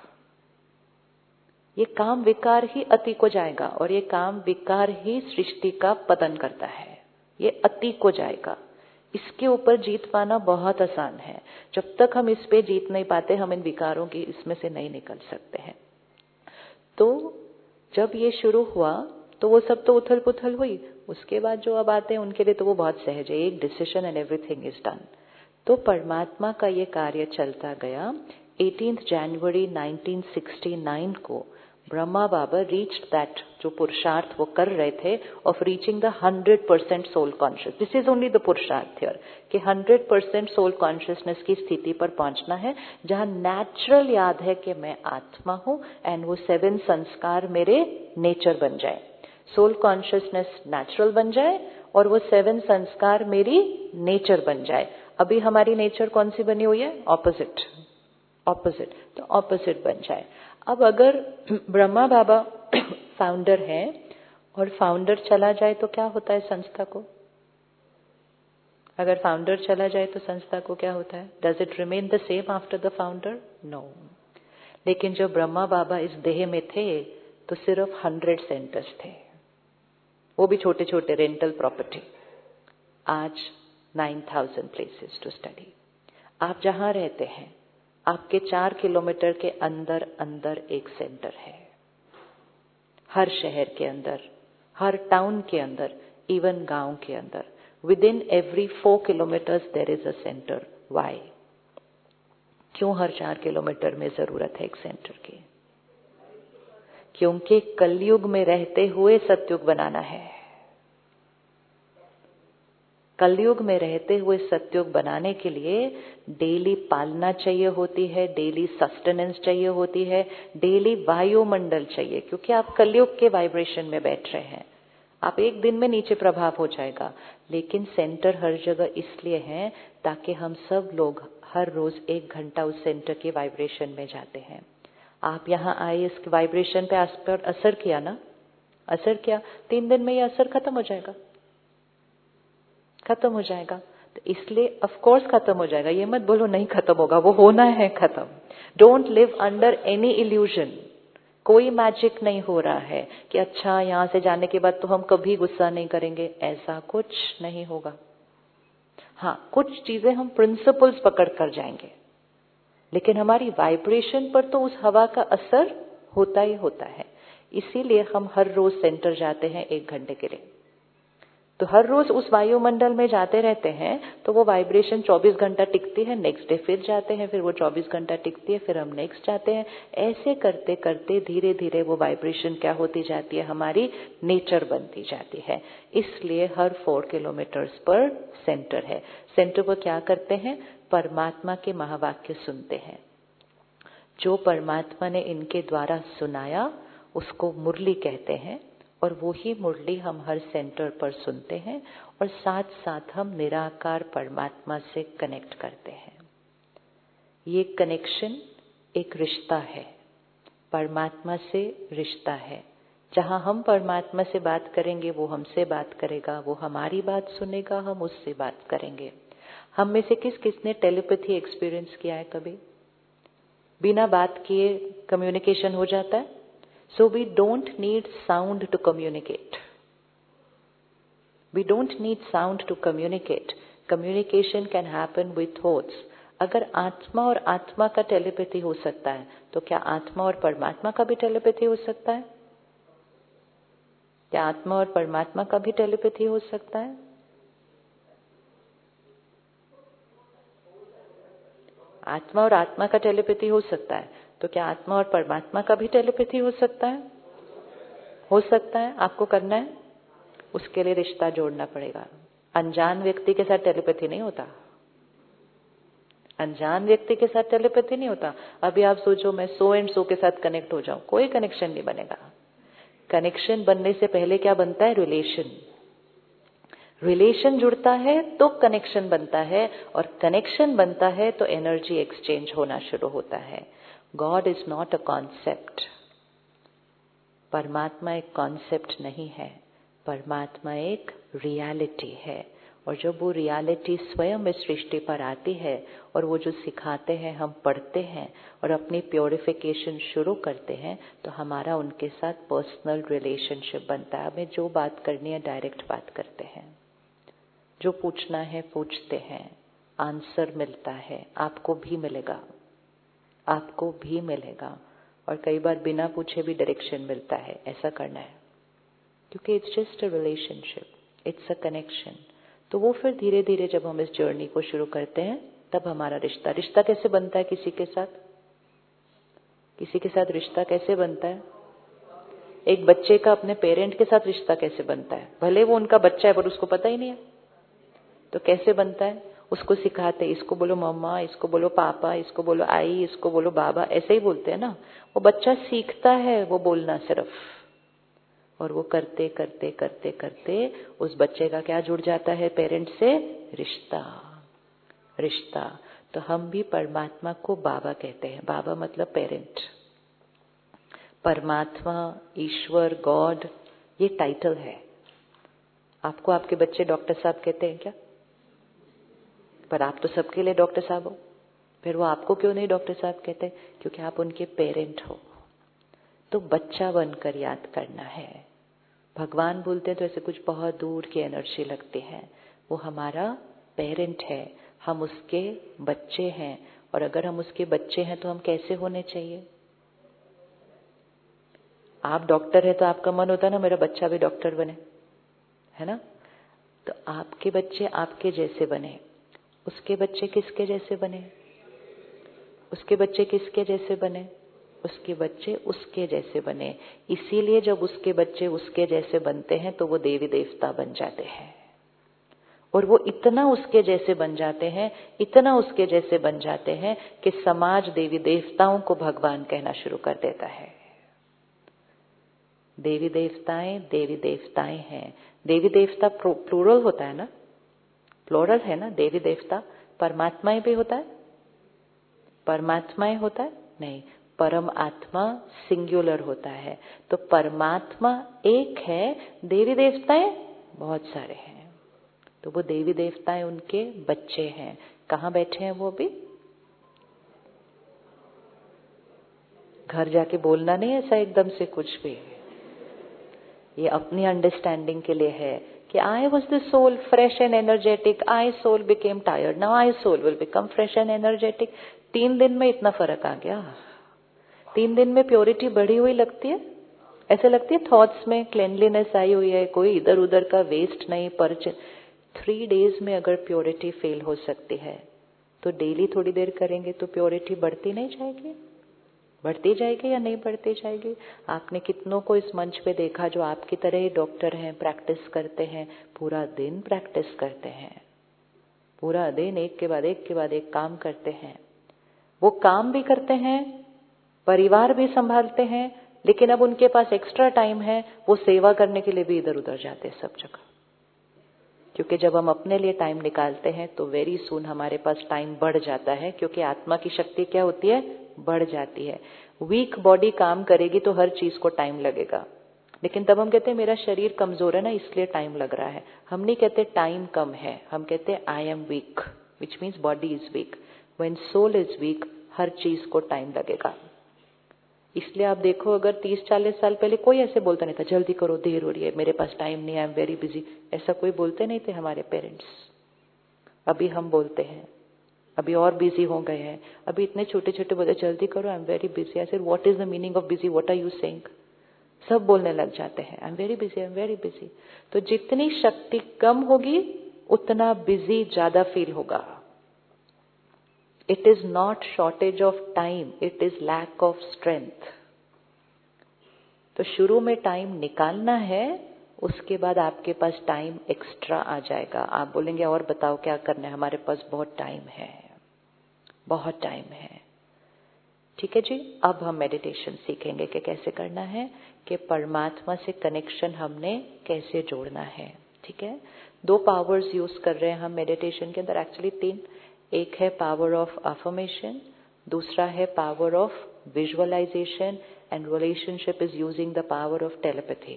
ये काम विकार ही अति को जाएगा और ये काम विकार ही सृष्टि का पतन करता है। ये अति को जाएगा, इसके ऊपर जीत पाना बहुत आसान है। जब तक हम इस पे जीत नहीं पाते, हम इन विकारों की इसमें से नहीं निकल सकते हैं। तो जब ये शुरू हुआ तो वो सब तो उथल पुथल हुई, उसके बाद जो अब आते हैं उनके लिए तो वो बहुत सहज है, एक decision and everything is done. तो परमात्मा का ये कार्य चलता गया। अठारह जनवरी नाइनटीन सिक्सटी नाइन को ब्रह्मा बाबा रीच्ड दैट, जो पुरुषार्थ वो कर रहे थे, of reaching the hundred percent soul conscious. This is only the पुरुषार्थ हियर, कि हंड्रेड परसेंट सोल कॉन्शियसनेस की स्थिति पर पहुंचना है, जहां नेचुरल याद है कि मैं आत्मा हूं, एंड वो सेवन संस्कार मेरे नेचर बन जाए। सोल कॉन्शियसनेस नेचुरल बन जाए और वो सेवन संस्कार मेरी नेचर बन जाए। अभी हमारी नेचर कौन सी बनी हुई है? ऑपोजिट, ऑपोजिट, तो ऑपोजिट बन जाए। अब अगर ब्रह्मा बाबा फाउंडर हैं और फाउंडर चला जाए तो क्या होता है संस्था को? अगर फाउंडर चला जाए तो संस्था को क्या होता है? Does it remain the same after the founder? No. लेकिन जब ब्रह्मा बाबा इस देह में थे तो सिर्फ हंड्रेड सेंटर्स थे, वो भी छोटे छोटे रेंटल प्रॉपर्टी। आज nine thousand places to study. आप जहां रहते हैं, आपके चार किलोमीटर के अंदर अंदर एक सेंटर है, हर शहर के अंदर, हर टाउन के अंदर, इवन गांव के अंदर, within every four kilometres there is a centre. Why? क्यों हर चार किलोमीटर में जरूरत है एक सेंटर की? क्योंकि कलयुग में रहते हुए सतयुग बनाना है। कलयुग में रहते हुए सतयुग बनाने के लिए डेली पालना चाहिए होती है, डेली सस्टेनेंस चाहिए होती है, डेली वायुमंडल चाहिए, क्योंकि आप कलयुग के वाइब्रेशन में बैठ रहे हैं। आप एक दिन में नीचे प्रभाव हो जाएगा, लेकिन सेंटर हर जगह इसलिए है ताकि हम सब लोग हर रोज एक घंटा उस सेंटर के वाइब्रेशन में जाते हैं। आप यहाँ आए, इस वाइब्रेशन पे आस पर असर किया ना, असर किया, तीन दिन में ये असर खत्म हो जाएगा, खत्म हो जाएगा। तो इसलिए ऑफ कोर्स खत्म हो जाएगा, ये मत बोलो नहीं खत्म होगा, वो होना है खत्म। Don't live under any illusion. कोई मैजिक नहीं हो रहा है कि अच्छा यहाँ से जाने के बाद तो हम कभी गुस्सा नहीं करेंगे, ऐसा कुछ नहीं होगा। हाँ, कुछ चीजें हम प्रिंसिपल्स पकड़ कर जाएंगे, लेकिन हमारी वाइब्रेशन पर तो उस हवा का असर होता ही होता है। इसीलिए हम हर रोज सेंटर जाते हैं एक घंटे के लिए। तो हर रोज उस वायुमंडल में जाते रहते हैं तो वो वाइब्रेशन चौबीस घंटा टिकती है, नेक्स्ट डे फिर जाते हैं, फिर वो चौबीस घंटा टिकती है, फिर हम नेक्स्ट जाते हैं। ऐसे करते करते धीरे धीरे वो वाइब्रेशन क्या होती जाती है, हमारी नेचर बनती जाती है। इसलिए हर फोर किलोमीटर्स पर सेंटर है। सेंटर पर क्या करते हैं, परमात्मा के महावाक्य सुनते हैं। जो परमात्मा ने इनके द्वारा सुनाया उसको मुरली कहते हैं, और वो ही मुरली हम हर सेंटर पर सुनते हैं और साथ साथ हम निराकार परमात्मा से कनेक्ट करते हैं। ये कनेक्शन एक रिश्ता है, परमात्मा से रिश्ता है। जहाँ हम परमात्मा से बात करेंगे वो हमसे बात करेगा, वो हमारी बात सुनेगा, हम उससे बात करेंगे। हम में से किस किसने टेलीपैथी एक्सपीरियंस किया है कभी? बिना बात किए कम्युनिकेशन हो जाता है। So we don't need sound to communicate. We don't need sound to communicate. Communication can happen with thoughts. अगर आत्मा और आत्मा का टेलीपैथी हो सकता है तो क्या आत्मा और परमात्मा का भी टेलीपैथी हो सकता है? क्या आत्मा और परमात्मा का भी टेलीपैथी हो सकता है? आत्मा और आत्मा का टेलीपैथी हो सकता है, तो क्या आत्मा और परमात्मा का भी टेलीपैथी हो सकता है? हो सकता है। आपको करना है, उसके लिए रिश्ता जोड़ना पड़ेगा। अनजान व्यक्ति के साथ टेलीपैथी नहीं होता। अनजान व्यक्ति के साथ टेलीपैथी नहीं होता। अभी आप सोचो मैं सो एंड सो के साथ कनेक्ट हो जाऊं, कोई कनेक्शन नहीं बनेगा। कनेक्शन बनने से पहले क्या बनता है, रिलेशन। रिलेशन जुड़ता है तो कनेक्शन बनता है, और कनेक्शन बनता है तो एनर्जी एक्सचेंज होना शुरू होता है। God is not a concept. परमात्मा एक कॉन्सेप्ट नहीं है, परमात्मा एक रियलिटी है। और जब वो रियलिटी स्वयं इस सृष्टि पर आती है और वो जो सिखाते हैं हम पढ़ते हैं और अपनी प्योरिफिकेशन शुरू करते हैं, तो हमारा उनके साथ पर्सनल रिलेशनशिप बनता है। हमें जो बात करनी है डायरेक्ट बात करते हैं, जो पूछना है पूछते हैं, आंसर मिलता है। आपको भी मिलेगा, आपको भी मिलेगा। और कई बार बिना पूछे भी डायरेक्शन मिलता है। ऐसा करना है, क्योंकि it's just a relationship, it's a connection. तो वो फिर धीरे धीरे जब हम इस जर्नी को शुरू करते हैं तब हमारा रिश्ता रिश्ता कैसे बनता है किसी के साथ? किसी के साथ रिश्ता कैसे बनता है? एक बच्चे का अपने पेरेंट के साथ रिश्ता कैसे बनता है? भले वो उनका बच्चा है पर उसको पता ही नहीं है, तो कैसे बनता है? उसको सिखाते, इसको बोलो मम्मा, इसको बोलो पापा, इसको बोलो आई, इसको बोलो बाबा, ऐसे ही बोलते हैं ना। वो बच्चा सीखता है वो बोलना सिर्फ, और वो करते करते करते करते उस बच्चे का क्या जुड़ जाता है पेरेंट से? रिश्ता। रिश्ता। तो हम भी परमात्मा को बाबा कहते हैं। बाबा मतलब पेरेंट। परमात्मा, ईश्वर, गॉड, ये टाइटल है। आपको आपके बच्चे डॉक्टर साहब कहते हैं क्या? पर आप तो सबके लिए डॉक्टर साहब हो, फिर वो आपको क्यों नहीं डॉक्टर साहब कहते? क्योंकि आप उनके पेरेंट हो। तो बच्चा बनकर याद करना है। भगवान बोलते हैं तो ऐसे कुछ बहुत दूर की एनर्जी लगती है। वो हमारा पेरेंट है, हम उसके बच्चे हैं। और अगर हम उसके बच्चे हैं तो हम कैसे होने चाहिए? आप डॉक्टर है तो आपका मन होता है ना मेरा बच्चा भी डॉक्टर बने, है ना? तो आपके बच्चे आपके जैसे बने, उसके बच्चे किसके जैसे बने? उसके बच्चे किसके जैसे बने? उसके बच्चे उसके जैसे बने। इसीलिए जब उसके बच्चे उसके जैसे बनते हैं तो वो देवी देवता बन जाते हैं। और वो इतना उसके जैसे बन जाते हैं, इतना उसके जैसे बन जाते हैं कि समाज देवी देवताओं को भगवान कहना शुरू कर देता है। देवी देवताएं देवी देवताएं हैं। देवी देवता प्लूरल होता है ना, प्लूरल है ना देवी देवता। परमात्माएं भी होता है? परमात्माएं होता है? नहीं, परम आत्मा सिंगुलर होता है। तो परमात्मा एक है, देवी देवताएं बहुत सारे हैं। तो वो देवी देवताएं उनके बच्चे हैं। कहाँ बैठे हैं वो अभी? घर जाके बोलना नहीं ऐसा एकदम से कुछ भी। ये अपनी अंडरस्टैंडिंग के लिए है कि I was the soul, fresh and energetic. I soul became tired. Now I soul will become fresh and energetic. तीन दिन में इतना फर्क आ गया. तीन दिन में प्योरिटी बढ़ी हुई लगती है. ऐसे लगती है थॉट्स में क्लेनलीनेस आई हुई है, कोई इधर उधर का वेस्ट नहीं. पर थ्री डेज में अगर प्योरिटी फेल हो सकती है तो डेली थोड़ी देर करेंगे तो प्योरिटी बढ़ती नहीं जाएगी? बढ़ती जाएगी या नहीं बढ़ती जाएगी? आपने कितनों को इस मंच पे देखा जो आपकी तरह ही डॉक्टर हैं, प्रैक्टिस करते हैं, पूरा दिन प्रैक्टिस करते हैं, पूरा दिन एक के बाद एक के बाद एक काम करते हैं. वो काम भी करते हैं, परिवार भी संभालते हैं, लेकिन अब उनके पास एक्स्ट्रा टाइम है, वो सेवा करने के लिए भी इधर उधर जाते हैं सब जगह. क्योंकि जब हम अपने लिए टाइम निकालते हैं तो वेरी सून हमारे पास टाइम बढ़ जाता है, क्योंकि आत्मा की शक्ति क्या होती है? बढ़ जाती है. वीक बॉडी काम करेगी तो हर चीज को टाइम लगेगा, लेकिन तब हम कहते हैं मेरा शरीर कमजोर है ना इसलिए टाइम लग रहा है. हम नहीं कहते टाइम कम है, हम कहते I am weak, which means body is weak. When soul is weak हर चीज को टाइम लगेगा. इसलिए आप देखो अगर तीस चालीस साल पहले कोई ऐसे बोलता नहीं था जल्दी करो देर हो रही है, मेरे पास टाइम नहीं है, आई एम वेरी बिजी. ऐसा कोई बोलते नहीं थे हमारे पेरेंट्स. अभी हम बोलते हैं, अभी और बिजी हो गए हैं. अभी इतने छोटे छोटे बोलते जल्दी करो, I am very busy. I said what is the meaning of busy, what are you saying? सब बोलने लग जाते हैं I am very busy, I am very busy. तो जितनी शक्ति कम होगी उतना बिजी ज्यादा फील होगा. It is not shortage of time, it is lack of strength. तो शुरू में टाइम निकालना है, उसके बाद आपके पास टाइम एक्स्ट्रा आ जाएगा. आप बोलेंगे और बताओ क्या करना है, हमारे पास बहुत टाइम है, बहुत टाइम है. ठीक है जी. अब हम मेडिटेशन सीखेंगे कि कैसे करना है, कि परमात्मा से कनेक्शन हमने कैसे जोड़ना है. ठीक है. दो पावर्स यूज कर रहे हैं हम मेडिटेशन के अंदर, एक्चुअली तीन. एक है पावर ऑफ अफर्मेशन, दूसरा है power of visualization, and relationship is using the power of telepathy.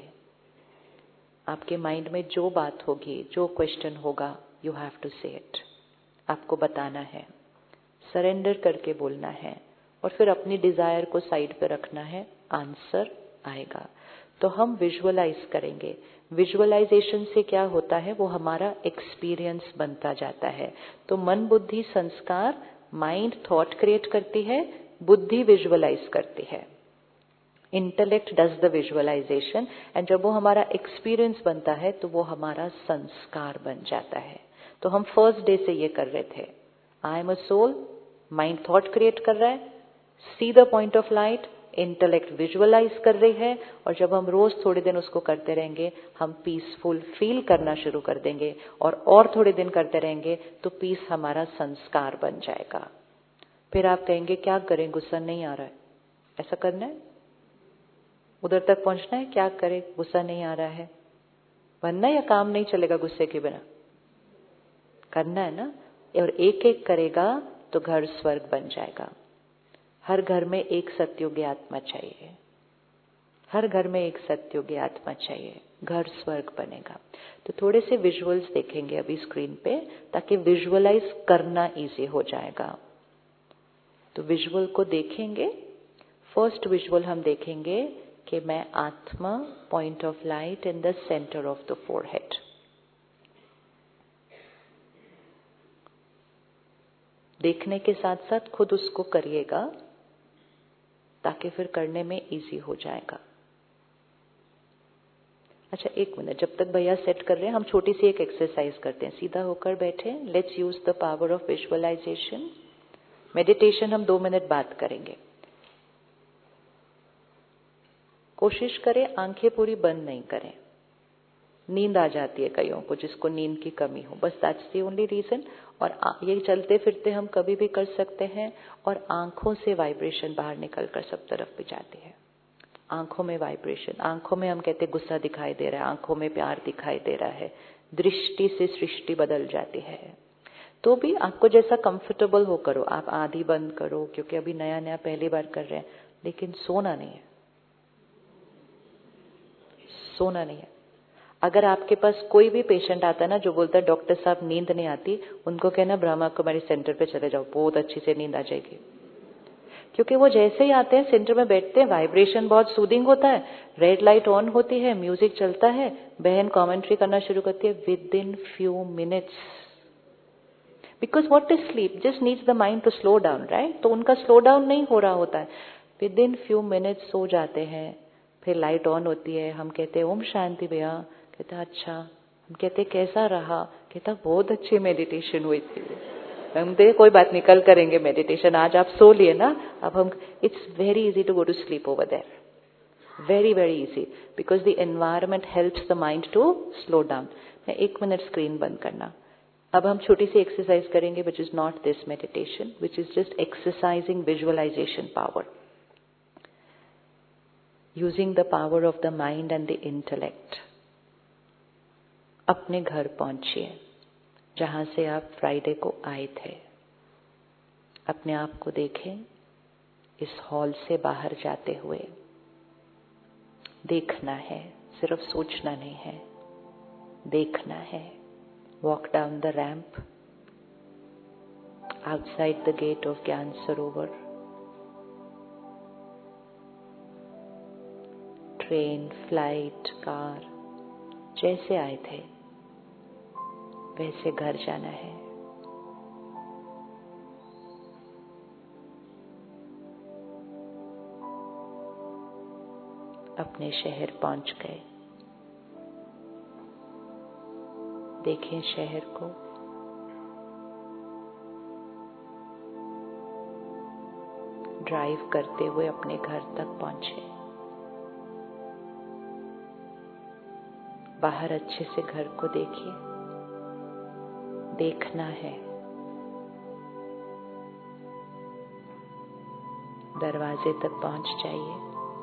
आपके माइंड में जो बात होगी, जो क्वेश्चन होगा, you have to say it. आपको बताना है, सरेंडर करके बोलना है, और फिर अपनी डिजायर को साइड पे रखना है, आंसर आएगा. तो हम विजुअलाइज करेंगे. विजुअलाइजेशन से क्या होता है, वो हमारा एक्सपीरियंस बनता जाता है. तो मन बुद्धि संस्कार, माइंड थॉट क्रिएट करती है, बुद्धि विजुअलाइज करती है. Intellect does the visualization, and जब वो हमारा एक्सपीरियंस बनता है तो वो हमारा संस्कार बन जाता है. तो हम फर्स्ट डे से ये कर रहे थे. I am a soul, mind thought create कर रहा है, see the point of light, intellect visualize कर रही है, और जब हम रोज थोड़े दिन उसको करते रहेंगे हम पीसफुल फील करना शुरू कर देंगे, और और थोड़े दिन करते रहेंगे तो पीस हमारा संस्कार बन जाएगा. फिर आप कहेंगे क्या करें, गुस्सा नहीं आ रहा है, ऐसा करना है, उधर तक पहुंचना है, क्या करें गुस्सा नहीं आ रहा है, बनना या काम नहीं चलेगा गुस्से के बिना, करना है ना. और एक एक करेगा तो घर स्वर्ग बन जाएगा. हर घर में एक सत्युगी आत्मा चाहिए, हर घर में एक सत्युगी आत्मा चाहिए, घर स्वर्ग बनेगा. तो थोड़े से विजुअल्स देखेंगे अभी स्क्रीन पे, ताकि विजुअलाइज करना इजी हो जाएगा. तो विजुअल को देखेंगे. फर्स्ट विजुअल हम देखेंगे कि मैं आत्मा, point of light in the centre of the forehead. देखने के साथ साथ खुद उसको करिएगा, ताकि फिर करने में इजी हो जाएगा. अच्छा एक मिनट, जब तक भैया सेट कर रहे हैं हम छोटी सी एक एक्सरसाइज करते हैं. सीधा होकर बैठे, let's use the power of visualization. Meditation हम दो मिनट बाद करेंगे. कोशिश करें आंखें पूरी बंद नहीं करें. नींद आ जाती है कईयों को, जिसको नींद की कमी हो, बस दैट्स द ओनली रीजन. और ये चलते फिरते हम कभी भी कर सकते हैं. और आंखों से वाइब्रेशन बाहर निकल कर सब तरफ भी जाती है. आंखों में वाइब्रेशन, आंखों में हम कहते गुस्सा दिखाई दे रहा है, आंखों में प्यार दिखाई दे रहा है. दृष्टि से सृष्टि बदल जाती है. तो भी आपको जैसा कंफर्टेबल हो करो. आप आधी बंद करो, क्योंकि अभी नया नया पहली बार कर रहे हैं. लेकिन सोना नहीं है, सोना नहीं है. अगर आपके पास कोई भी पेशेंट आता है ना जो बोलता है डॉक्टर साहब नींद नहीं आती, उनको कहना ब्रह्मा कुमारी सेंटर पे चले जाओ, बहुत अच्छी से नींद आ जाएगी. क्योंकि वो जैसे ही आते हैं सेंटर में बैठते हैं, वाइब्रेशन बहुत सूदिंग होता है, रेड लाइट ऑन होती है, म्यूजिक चलता है, बहन कमेंट्री करना शुरू करती है within few minutes. Because what is sleep just needs the mind to slow down, right? तो उनका स्लो डाउन नहीं हो रहा होता है, विद इन फ्यू मिनट्स सो जाते हैं। फिर लाइट ऑन होती है, हम कहते हैं ओम शांति भैया, कहता अच्छा। हम कहते कैसा रहा? कहता बहुत अच्छी मेडिटेशन हुई थी। हम कहते कोई बात नहीं, कल करेंगे मेडिटेशन, आज आप सो लिए ना। अब हम, it's very easy to go to sleep over there, very very easy, because the environment helps the mind to slow down. मैं एक मिनट स्क्रीन बंद करना। अब हम छोटी सी एक्सरसाइज करेंगे which is not this meditation, which is just exercising visualization power, using the power of the mind and the intellect. अपने घर पहुंचिए जहां से आप फ्राइडे को आए थे। अपने आप को देखें इस हॉल से बाहर जाते हुए। देखना है, सिर्फ सोचना नहीं है, देखना है। Walk down the ramp outside the gate of Gyan Sarovar. Train, flight, car, जैसे आए थे वैसे घर जाना है। अपने शहर पहुंच गए। देखें शहर को, ड्राइव करते हुए अपने घर तक पहुंचे। बाहर अच्छे से घर को देखिए, देखना है। दरवाजे तक पहुंच जाइए।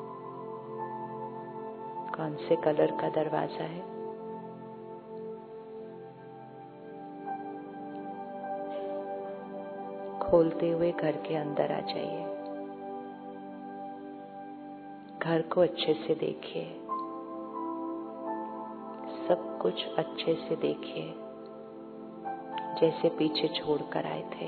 कौन से कलर का दरवाजा है? खोलते हुए घर के अंदर आ जाइए। घर को अच्छे से देखिए, सब कुछ अच्छे से देखिए जैसे पीछे छोड़कर आए थे।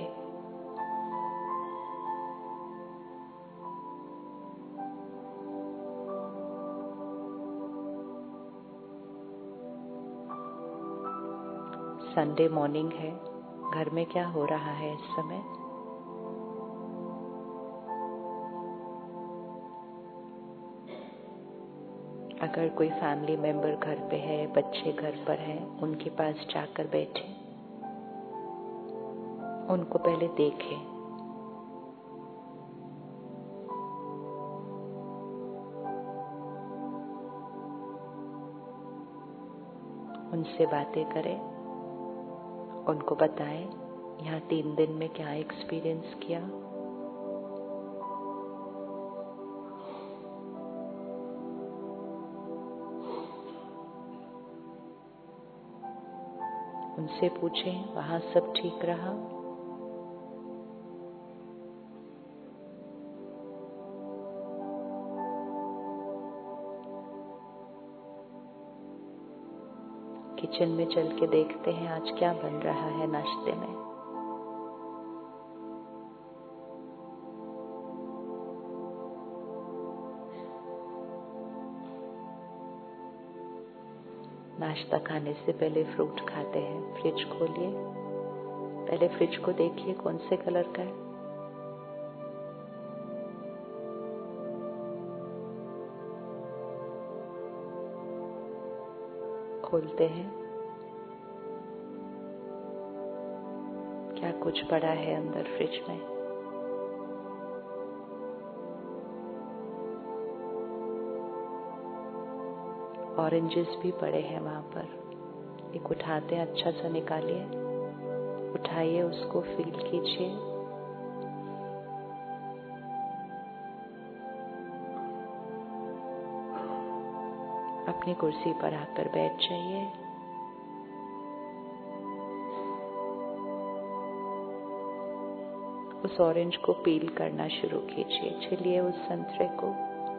संडे मॉर्निंग है, घर में क्या हो रहा है इस समय? अगर कोई फैमिली मेंबर घर पे है, बच्चे घर पर हैं, उनके पास जाकर बैठे, उनको पहले देखें। उनसे बातें करें, उनको बताएं यहाँ तीन दिन में क्या एक्सपीरियंस किया। उनसे पूछें वहां सब ठीक रहा? किचन में चल के देखते हैं आज क्या बन रहा है नाश्ते में। नाश्ता खाने से पहले फ्रूट खाते हैं। फ्रिज खोलिए, पहले फ्रिज को देखिए कौन से कलर का है। खोलते हैं, क्या कुछ पड़ा है अंदर फ्रिज में? ऑरेंजेस भी पड़े हैं वहां पर। एक उठाते हैं, अच्छा सा निकालिए, उठाइए, उसको फील कीजिए। अपनी कुर्सी पर आकर बैठ जाइए। उस ऑरेंज को पील करना शुरू कीजिए। छिलिए उस संतरे को।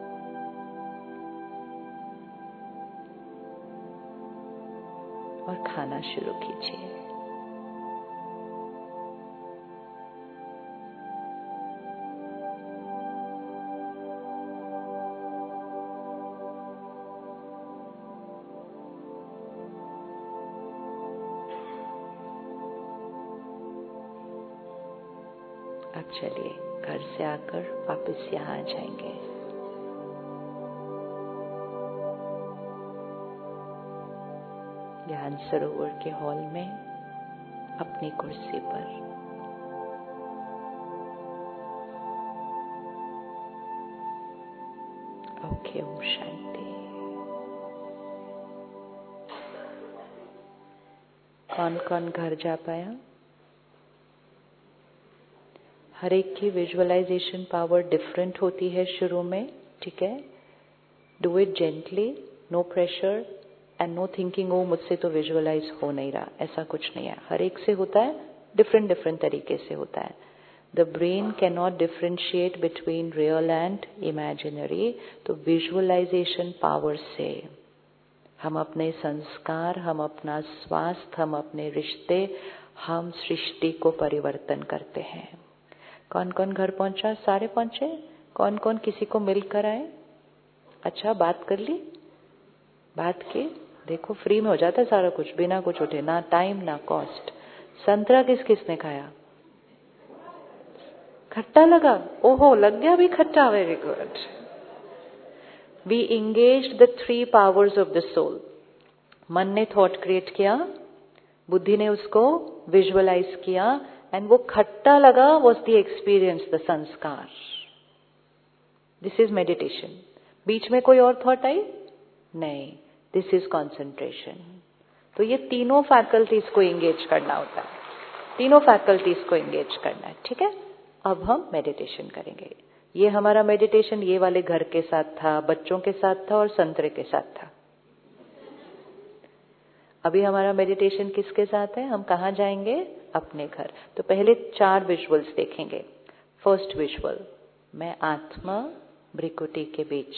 और खाना शुरू कीजिए। अब चलिए घर से आकर वापस यहाँ आ जाएंगे। ज्ञान सरोवर के हॉल में अपनी कुर्सी पर ओके। ओम शांति। कौन कौन घर जा पाया? हर एक की विजुअलाइजेशन पावर डिफरेंट होती है शुरू में, ठीक है। Do it gently, no pressure and no thinking ओ मुझसे तो विजुअलाइज हो नहीं रहा, ऐसा कुछ नहीं है। हर एक से होता है, डिफरेंट डिफरेंट तरीके से होता है। The brain can not differentiate between real and imaginary. तो विजुअलाइजेशन पावर से हम अपने संस्कार, हम अपना स्वास्थ्य, हम अपने रिश्ते, हम सृष्टि को परिवर्तन करते हैं। कौन कौन घर पहुंचा? सारे पहुंचे? कौन कौन किसी को मिलकर आए? अच्छा, बात कर ली? बात की? देखो फ्री में हो जाता है सारा कुछ, बिना कुछ उठे, ना टाइम ना कॉस्ट। संतरा किस किसने खाया? खट्टा लगा? ओहो, लग गया भी खट्टा, very good. We engage the three powers of the soul. मन ने थॉट क्रिएट किया, बुद्धि ने उसको विजुअलाइज किया, एंड वो खट्टा लगा was the experience, the sanskar. This is meditation. बीच में कोई और थॉट आई? नहीं, दिस इज कॉन्सेंट्रेशन। तो ये तीनों फैकल्टीज को एंगेज करना होता है, तीनों फैकल्टीज को एंगेज करना है, ठीक है। अब हम मेडिटेशन करेंगे। ये हमारा मेडिटेशन ये वाले घर के साथ था, बच्चों के साथ था और संतरे के साथ था। अभी हमारा मेडिटेशन किसके साथ है? हम कहाँ जाएंगे? अपने घर। तो पहले चार विजुअल्स देखेंगे। फर्स्ट विजुअल, मैं आत्मा भ्रिकुटी के बीच।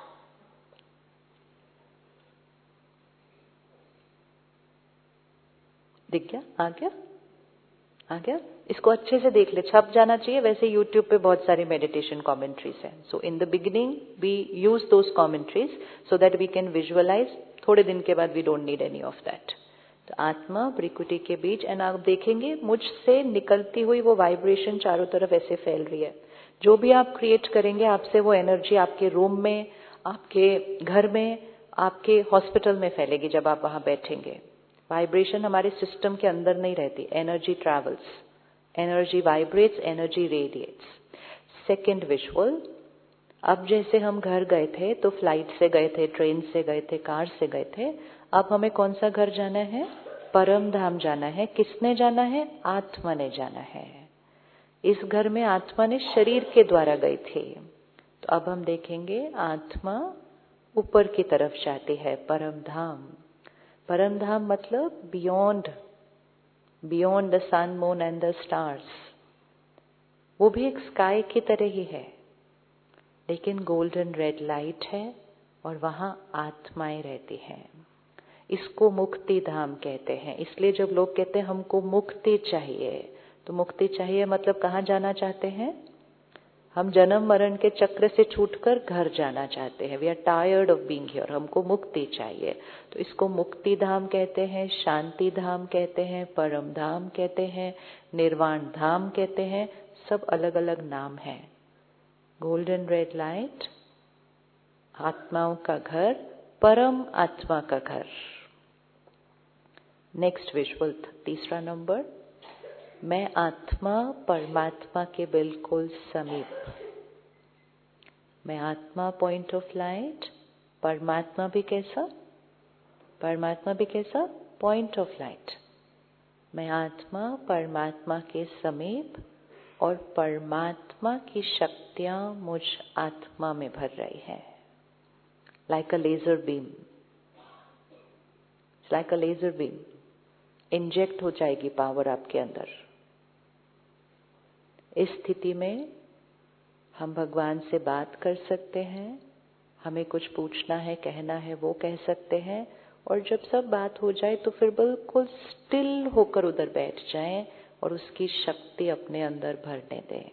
दिख गया? आ गया? आ गया? इसको अच्छे से देख ले, छप जाना चाहिए। वैसे यूट्यूब पे बहुत सारी मेडिटेशन कमेंट्रीज हैं। So in the beginning we use those commentaries so that we can visualize. थोड़े दिन के बाद we don't need any of that. तो आत्मा भ्रिकुटी के बीच, एंड आप देखेंगे मुझसे निकलती हुई वो वाइब्रेशन चारों तरफ ऐसे फैल रही है। जो भी आप क्रिएट करेंगे, आपसे वो एनर्जी आपके रूम में, आपके घर में, आपके हॉस्पिटल में फैलेगी। जब आप वहां बैठेंगे, वाइब्रेशन हमारे सिस्टम के अंदर नहीं रहती, energy travels, energy vibrates, energy radiates. Second visual, अब जैसे हम घर गए थे तो फ्लाइट से गए थे, ट्रेन से गए थे, कार से गए थे। अब हमें कौन सा घर जाना है? परम धाम जाना है। किसने जाना है? आत्मा ने जाना है। इस घर में आत्मा ने शरीर के द्वारा गई थी। तो अब हम देखेंगे आत्मा ऊपर की तरफ जाती है, परम धाम। परम धाम मतलब beyond, beyond the sun, moon and the stars. वो भी एक स्काई की तरह ही है, लेकिन गोल्डन रेड लाइट है और वहां आत्माएं रहती हैं। इसको मुक्ति धाम कहते हैं। इसलिए जब लोग कहते हैं हमको मुक्ति चाहिए, तो मुक्ति चाहिए मतलब कहाँ जाना चाहते हैं? हम जन्म मरण के चक्र से छूटकर घर जाना चाहते हैं। We are tired of being here, हमको मुक्ति चाहिए। तो इसको मुक्ति धाम कहते हैं, शांति धाम कहते हैं, परम धाम कहते हैं, निर्वाण धाम कहते हैं। सब अलग अलग नाम हैं। गोल्डन रेड लाइट, आत्माओं का घर, परम आत्मा का घर। नेक्स्ट विजुअल, तीसरा नंबर, मैं आत्मा परमात्मा के बिल्कुल समीप। मैं आत्मा पॉइंट ऑफ लाइट, परमात्मा भी कैसा? परमात्मा भी कैसा? Point of light. मैं आत्मा परमात्मा के समीप, और परमात्मा की शक्तियां मुझ आत्मा में भर रही है। Like a laser beam, like a laser beam inject हो जाएगी पावर आपके अंदर। इस स्थिति में हम भगवान से बात कर सकते हैं, हमें कुछ पूछना है, कहना है, वो कह सकते हैं। और जब सब बात हो जाए तो फिर बिल्कुल स्टिल होकर उधर बैठ जाएं और उसकी शक्ति अपने अंदर भरने दें।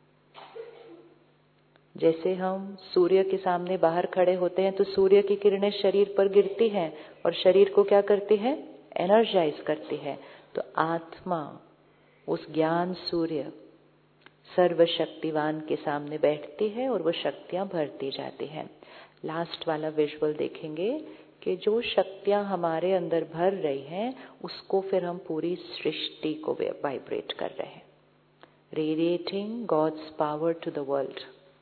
जैसे हम सूर्य के सामने बाहर खड़े होते हैं तो सूर्य की किरणें शरीर पर गिरती हैं और शरीर को क्या करती है? एनर्जाइज करती है। तो आत्मा उस ज्ञान सूर्य सर्वशक्तिवान के सामने बैठती है और वो शक्तियां भरती जाती हैं। लास्ट वाला विजुअल देखेंगे कि जो शक्तियां हमारे अंदर भर रही हैं उसको फिर हम पूरी सृष्टि को वाइब्रेट कर रहे हैं। Radiating God's power to the world.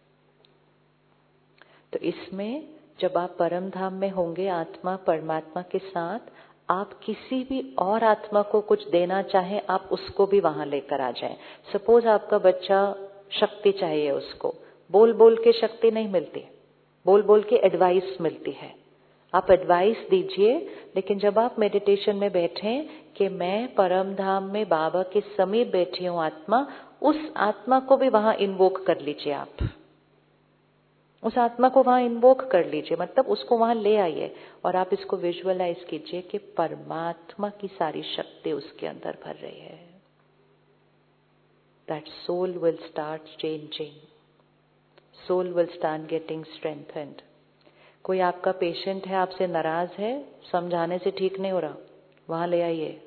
तो इसमें जब आप परम धाम में होंगे आत्मा परमात्मा के साथ, आप किसी भी और आत्मा को कुछ देना चाहें आप उसको भी वहां लेकर आ जाएं। सपोज आपका बच्चा शक्ति चाहिए, उसको बोल बोल के शक्ति नहीं मिलती, बोल बोल के एडवाइस मिलती है। आप एडवाइस दीजिए, लेकिन जब आप मेडिटेशन में बैठें कि मैं परम धाम में बाबा के समीप बैठी हूँ आत्मा, उस आत्मा को भी वहां इन्वोक कर लीजिए। आप उस आत्मा को वहां इन्वोक कर लीजिए, मतलब उसको वहां ले आइए और आप इसको विजुअलाइज कीजिए कि परमात्मा की सारी शक्ति उसके अंदर भर रही है। That soul will start changing. Soul will start getting strengthened. कोई आपका पेशेंट है, आपसे नाराज है, समझाने से ठीक नहीं हो रहा, वहां ले आइए,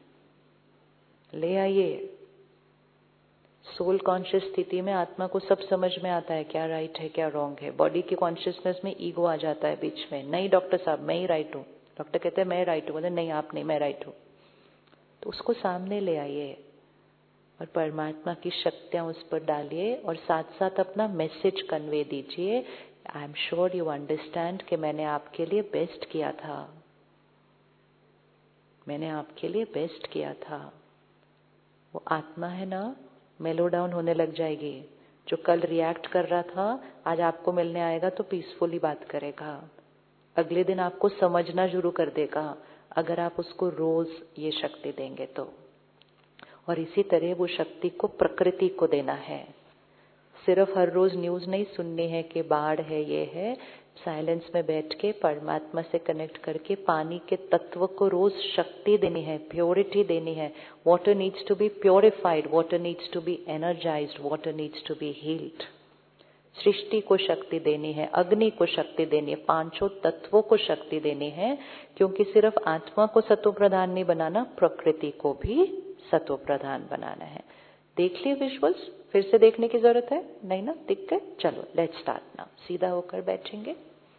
ले आइए। सोल कॉन्शियस स्थिति में आत्मा को सब समझ में आता है, क्या राइट है क्या रॉन्ग है। बॉडी की कॉन्शियसनेस में ईगो आ जाता है बीच में, नहीं डॉक्टर साहब मैं ही राइट हूँ, डॉक्टर कहते हैं मैं राइट हूँ, बोले नहीं आप नहीं, मैं राइट हूँ। तो उसको सामने ले आइए और परमात्मा की शक्तियां उस पर डालिए और साथ साथ अपना मैसेज कन्वे दीजिए। I am sure you understand कि मैंने आपके लिए बेस्ट किया था, मैंने आपके लिए बेस्ट किया था। वो आत्मा है ना, मेलो डाउन होने लग जाएगी। जो कल रिएक्ट कर रहा था आज आपको मिलने आएगा तो पीसफुली बात करेगा, अगले दिन आपको समझना शुरू कर देगा, अगर आप उसको रोज ये शक्ति देंगे तो। और इसी तरह वो शक्ति को प्रकृति को देना है। सिर्फ हर रोज न्यूज नहीं सुननी है कि बाढ़ है ये है, साइलेंस में बैठ के परमात्मा से कनेक्ट करके पानी के तत्व को रोज शक्ति देनी है, प्योरिटी देनी है। Water needs to be purified, water needs to be energized, water needs to be healed. सृष्टि को शक्ति देनी है, अग्नि को शक्ति देनी है, पांचों तत्वों को शक्ति देनी है, क्योंकि सिर्फ आत्मा को सत्व प्रधान नहीं बनाना, प्रकृति को भी सत्व प्रधान बनाना है। देख लिए विजुअल्स, फिर से देखने की जरूरत है नहीं ना, दिख गए? चलो लेट्स स्टार्ट नाउ। सीधा होकर बैठेंगे।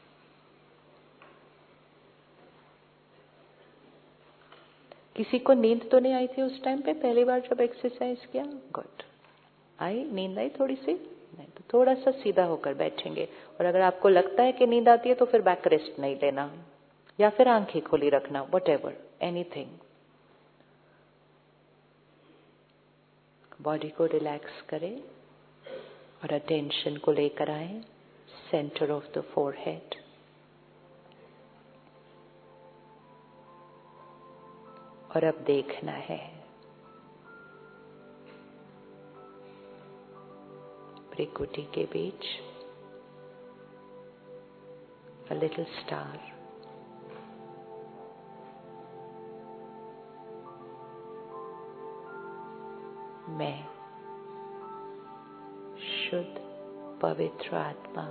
किसी को नींद तो नहीं आई थी उस टाइम पे पहली बार जब एक्सरसाइज किया? गुड। आई नींद आई थोड़ी सी? नहीं तो थोड़ा सा सीधा होकर बैठेंगे। और अगर आपको लगता है कि नींद आती है तो फिर बैक रेस्ट नहीं लेना, या फिर आंखें खुली रखना, वट एवर, एनीथिंग। बॉडी को रिलैक्स करें और अटेंशन को लेकर आए सेंटर ऑफ द फोरहेड। और अब देखना है भ्रिकुटी के बीच a little star। मैं शुद्ध पवित्र आत्मा।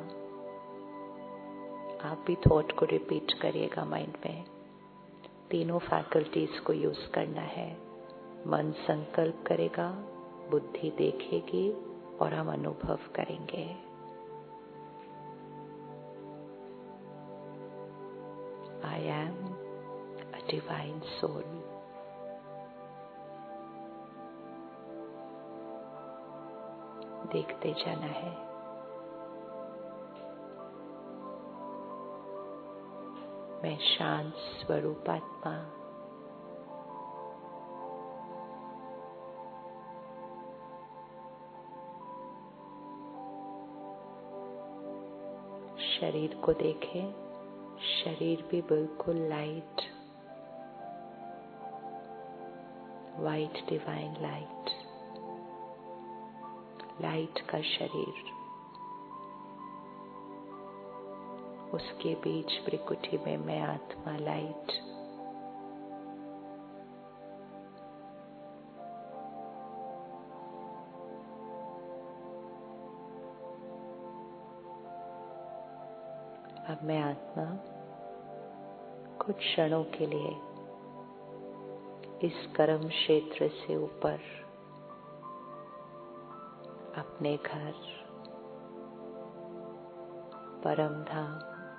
आप भी थॉट को रिपीट करिएगा माइंड में। तीनों फैकल्टीज को यूज करना है। मन संकल्प करेगा, बुद्धि देखेगी और हम अनुभव करेंगे। I am a divine soul. देखते जाना है। मैं शांत स्वरूप आत्मा शरीर को देखें, शरीर भी बिल्कुल light, white divine light, light का शरीर। उसके बीच भ्रिकुटी में मैं आत्मा लाइट। अब मैं आत्मा कुछ क्षणों के लिए इस कर्म क्षेत्र से ऊपर अपने घर, परम धाम,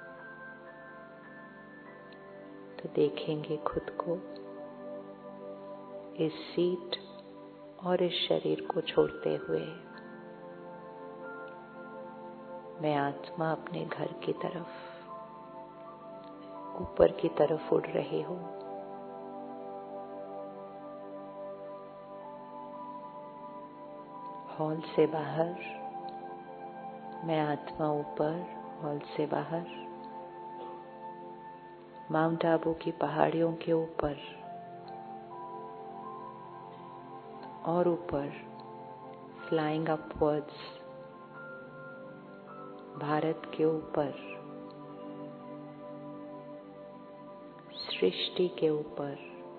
तो देखेंगे खुद को इस सीट और इस शरीर को छोड़ते हुए मैं आत्मा अपने घर की तरफ, ऊपर की तरफ उड़ रही हूँ। हॉल से बाहर मैं आत्मा ऊपर, हॉल से बाहर माउंट आबू की पहाड़ियों के ऊपर और ऊपर फ्लाइंग अपवर्ड्स भारत के ऊपर, सृष्टि के ऊपर।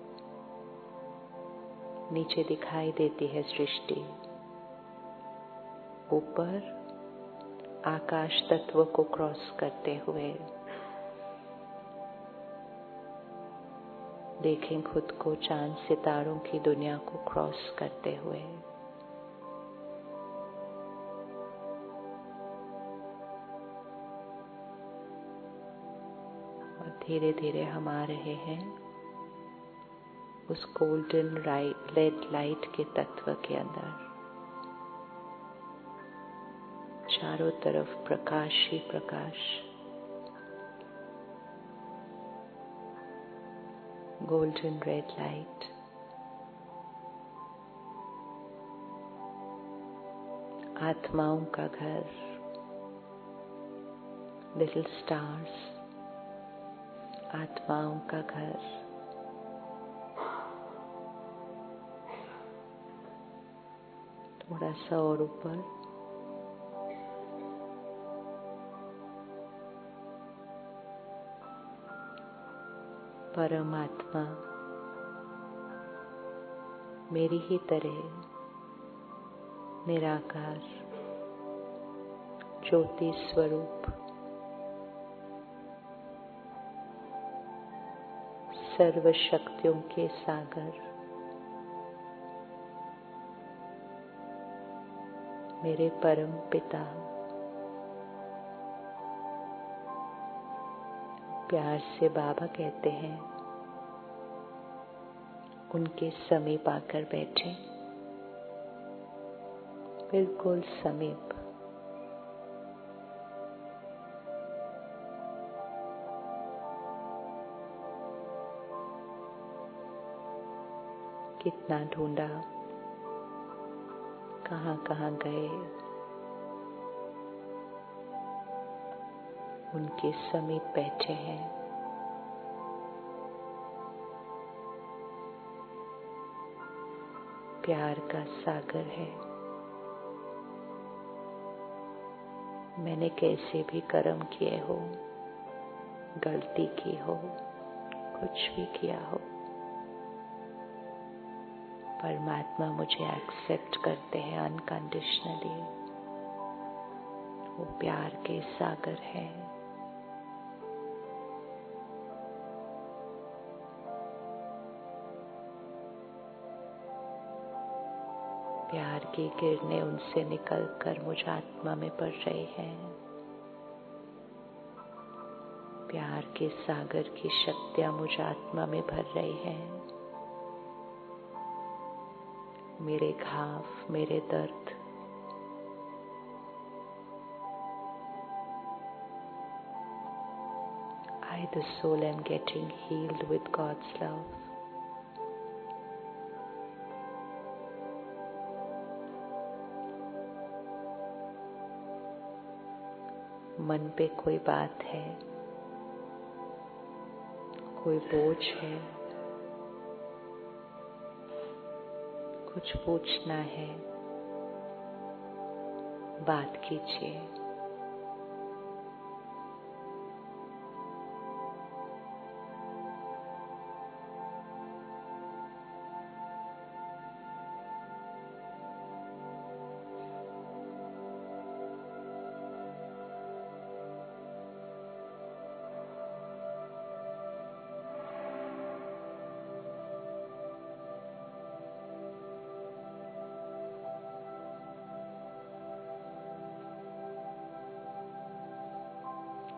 नीचे दिखाई देती है सृष्टि, ऊपर आकाश तत्व को क्रॉस करते हुए देखें खुद को चांद सितारों की दुनिया को क्रॉस करते हुए। और धीरे धीरे हम आ रहे हैं उस गोल्डन रेड लाइट के तत्व के अंदर। चारों तरफ प्रकाश ही प्रकाश, गोल्डन रेड लाइट। आत्माओं का घर, लिटिल स्टार्स, आत्माओं का घर। थोड़ा सा और ऊपर, परमात्मा मेरी ही तरह निराकार ज्योति स्वरूप, सर्व शक्तियों के सागर, मेरे परम पिता प्यार से बाबा कहते हैं, उनके समीप आकर बैठे, बिल्कुल समीप। कितना ढूंढा, कहाँ कहाँ गए, उनके समीप बैठे हैं। प्यार का सागर है। मैंने कैसे भी कर्म किए हो, गलती की हो, कुछ भी किया हो, परमात्मा मुझे एक्सेप्ट करते हैं अनकंडीशनली। वो प्यार के सागर है। प्यार की किरणें उनसे निकलकर मुझ आत्मा में पड़ रही हैं। प्यार के सागर की शक्तियां मुझ आत्मा में भर रही हैं। मेरे घाव, मेरे दर्द, I the soul am getting healed with God's love. मन पे कोई बात है, कोई बोझ है, कुछ पूछना है, बात कीजिए।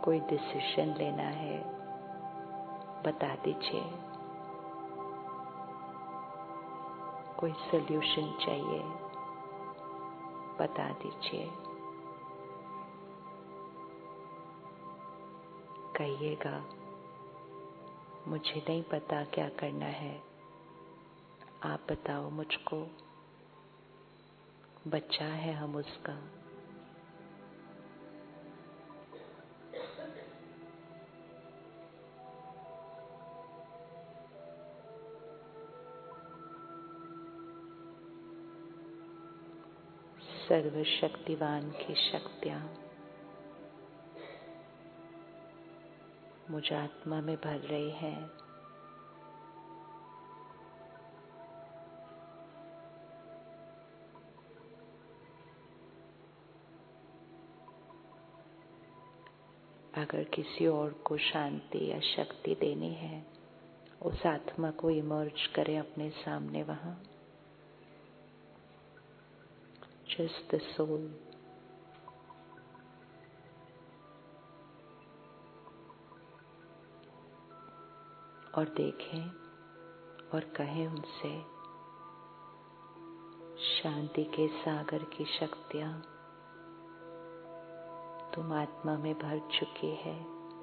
कोई डिसीजन लेना है बता दीजिए, कोई सल्यूशन चाहिए बता दीजिए, कहिएगा मुझे नहीं पता क्या करना है, आप बताओ मुझको, बच्चा है हम उसका। सर्वशक्तिवान की शक्तियां मुझ आत्मा में भर रही हैं। अगर किसी और को शांति या शक्ति देनी है, उस आत्मा को इमर्ज करें अपने सामने वहां। Just the soul. और देखें और कहें उनसे, शांति के सागर की शक्तियां तुम आत्मा में भर चुकी है।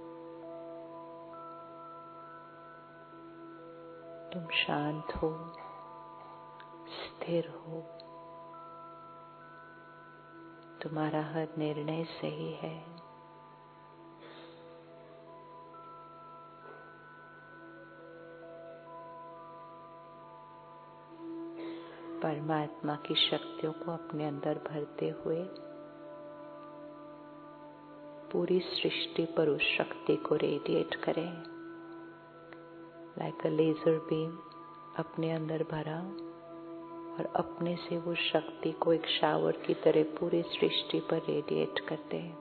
तुम शांत हो, स्थिर हो, तुम्हारा हर निर्णय सही है। परमात्मा की शक्तियों को अपने अंदर भरते हुए पूरी सृष्टि पर उस शक्ति को रेडिएट करें। लाइक अ लेजर बीम अपने अंदर भरा और अपने से वो शक्ति को एक शावर की तरह पूरी सृष्टि पर रेडिएट करते हैं।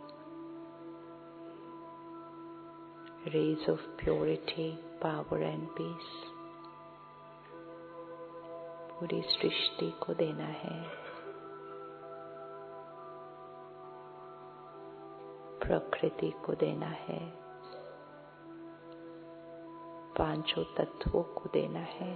Rays of purity, power and peace पूरी सृष्टि को देना है। प्रकृति को देना है, पांचों तत्वों को देना है।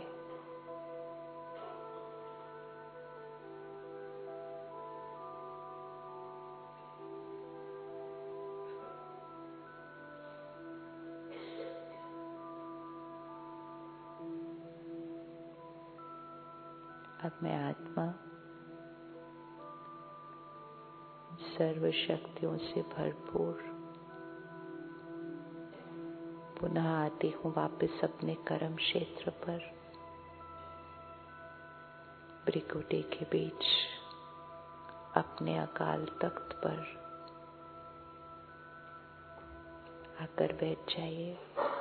अब मैं आत्मा सर्व शक्तियों से भरपूर पुनः आती हूँ वापस अपने कर्म क्षेत्र पर, भृकुटी के बीच अपने अकाल तख्त पर आकर बैठ जाइए।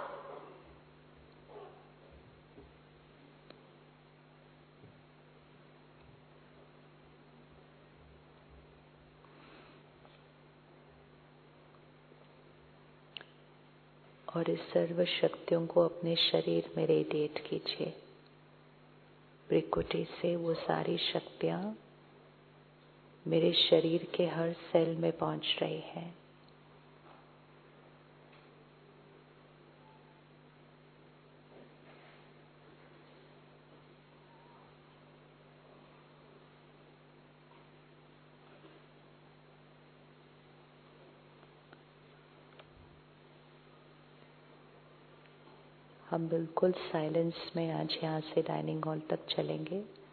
और इस सर्व शक्तियों को अपने शरीर में रेडिएट कीजिए। भृकुटी से वो सारी शक्तियां मेरे शरीर के हर सेल में पहुंच रही हैं। हम बिल्कुल साइलेंस में आज यहाँ से डाइनिंग हॉल तक चलेंगे।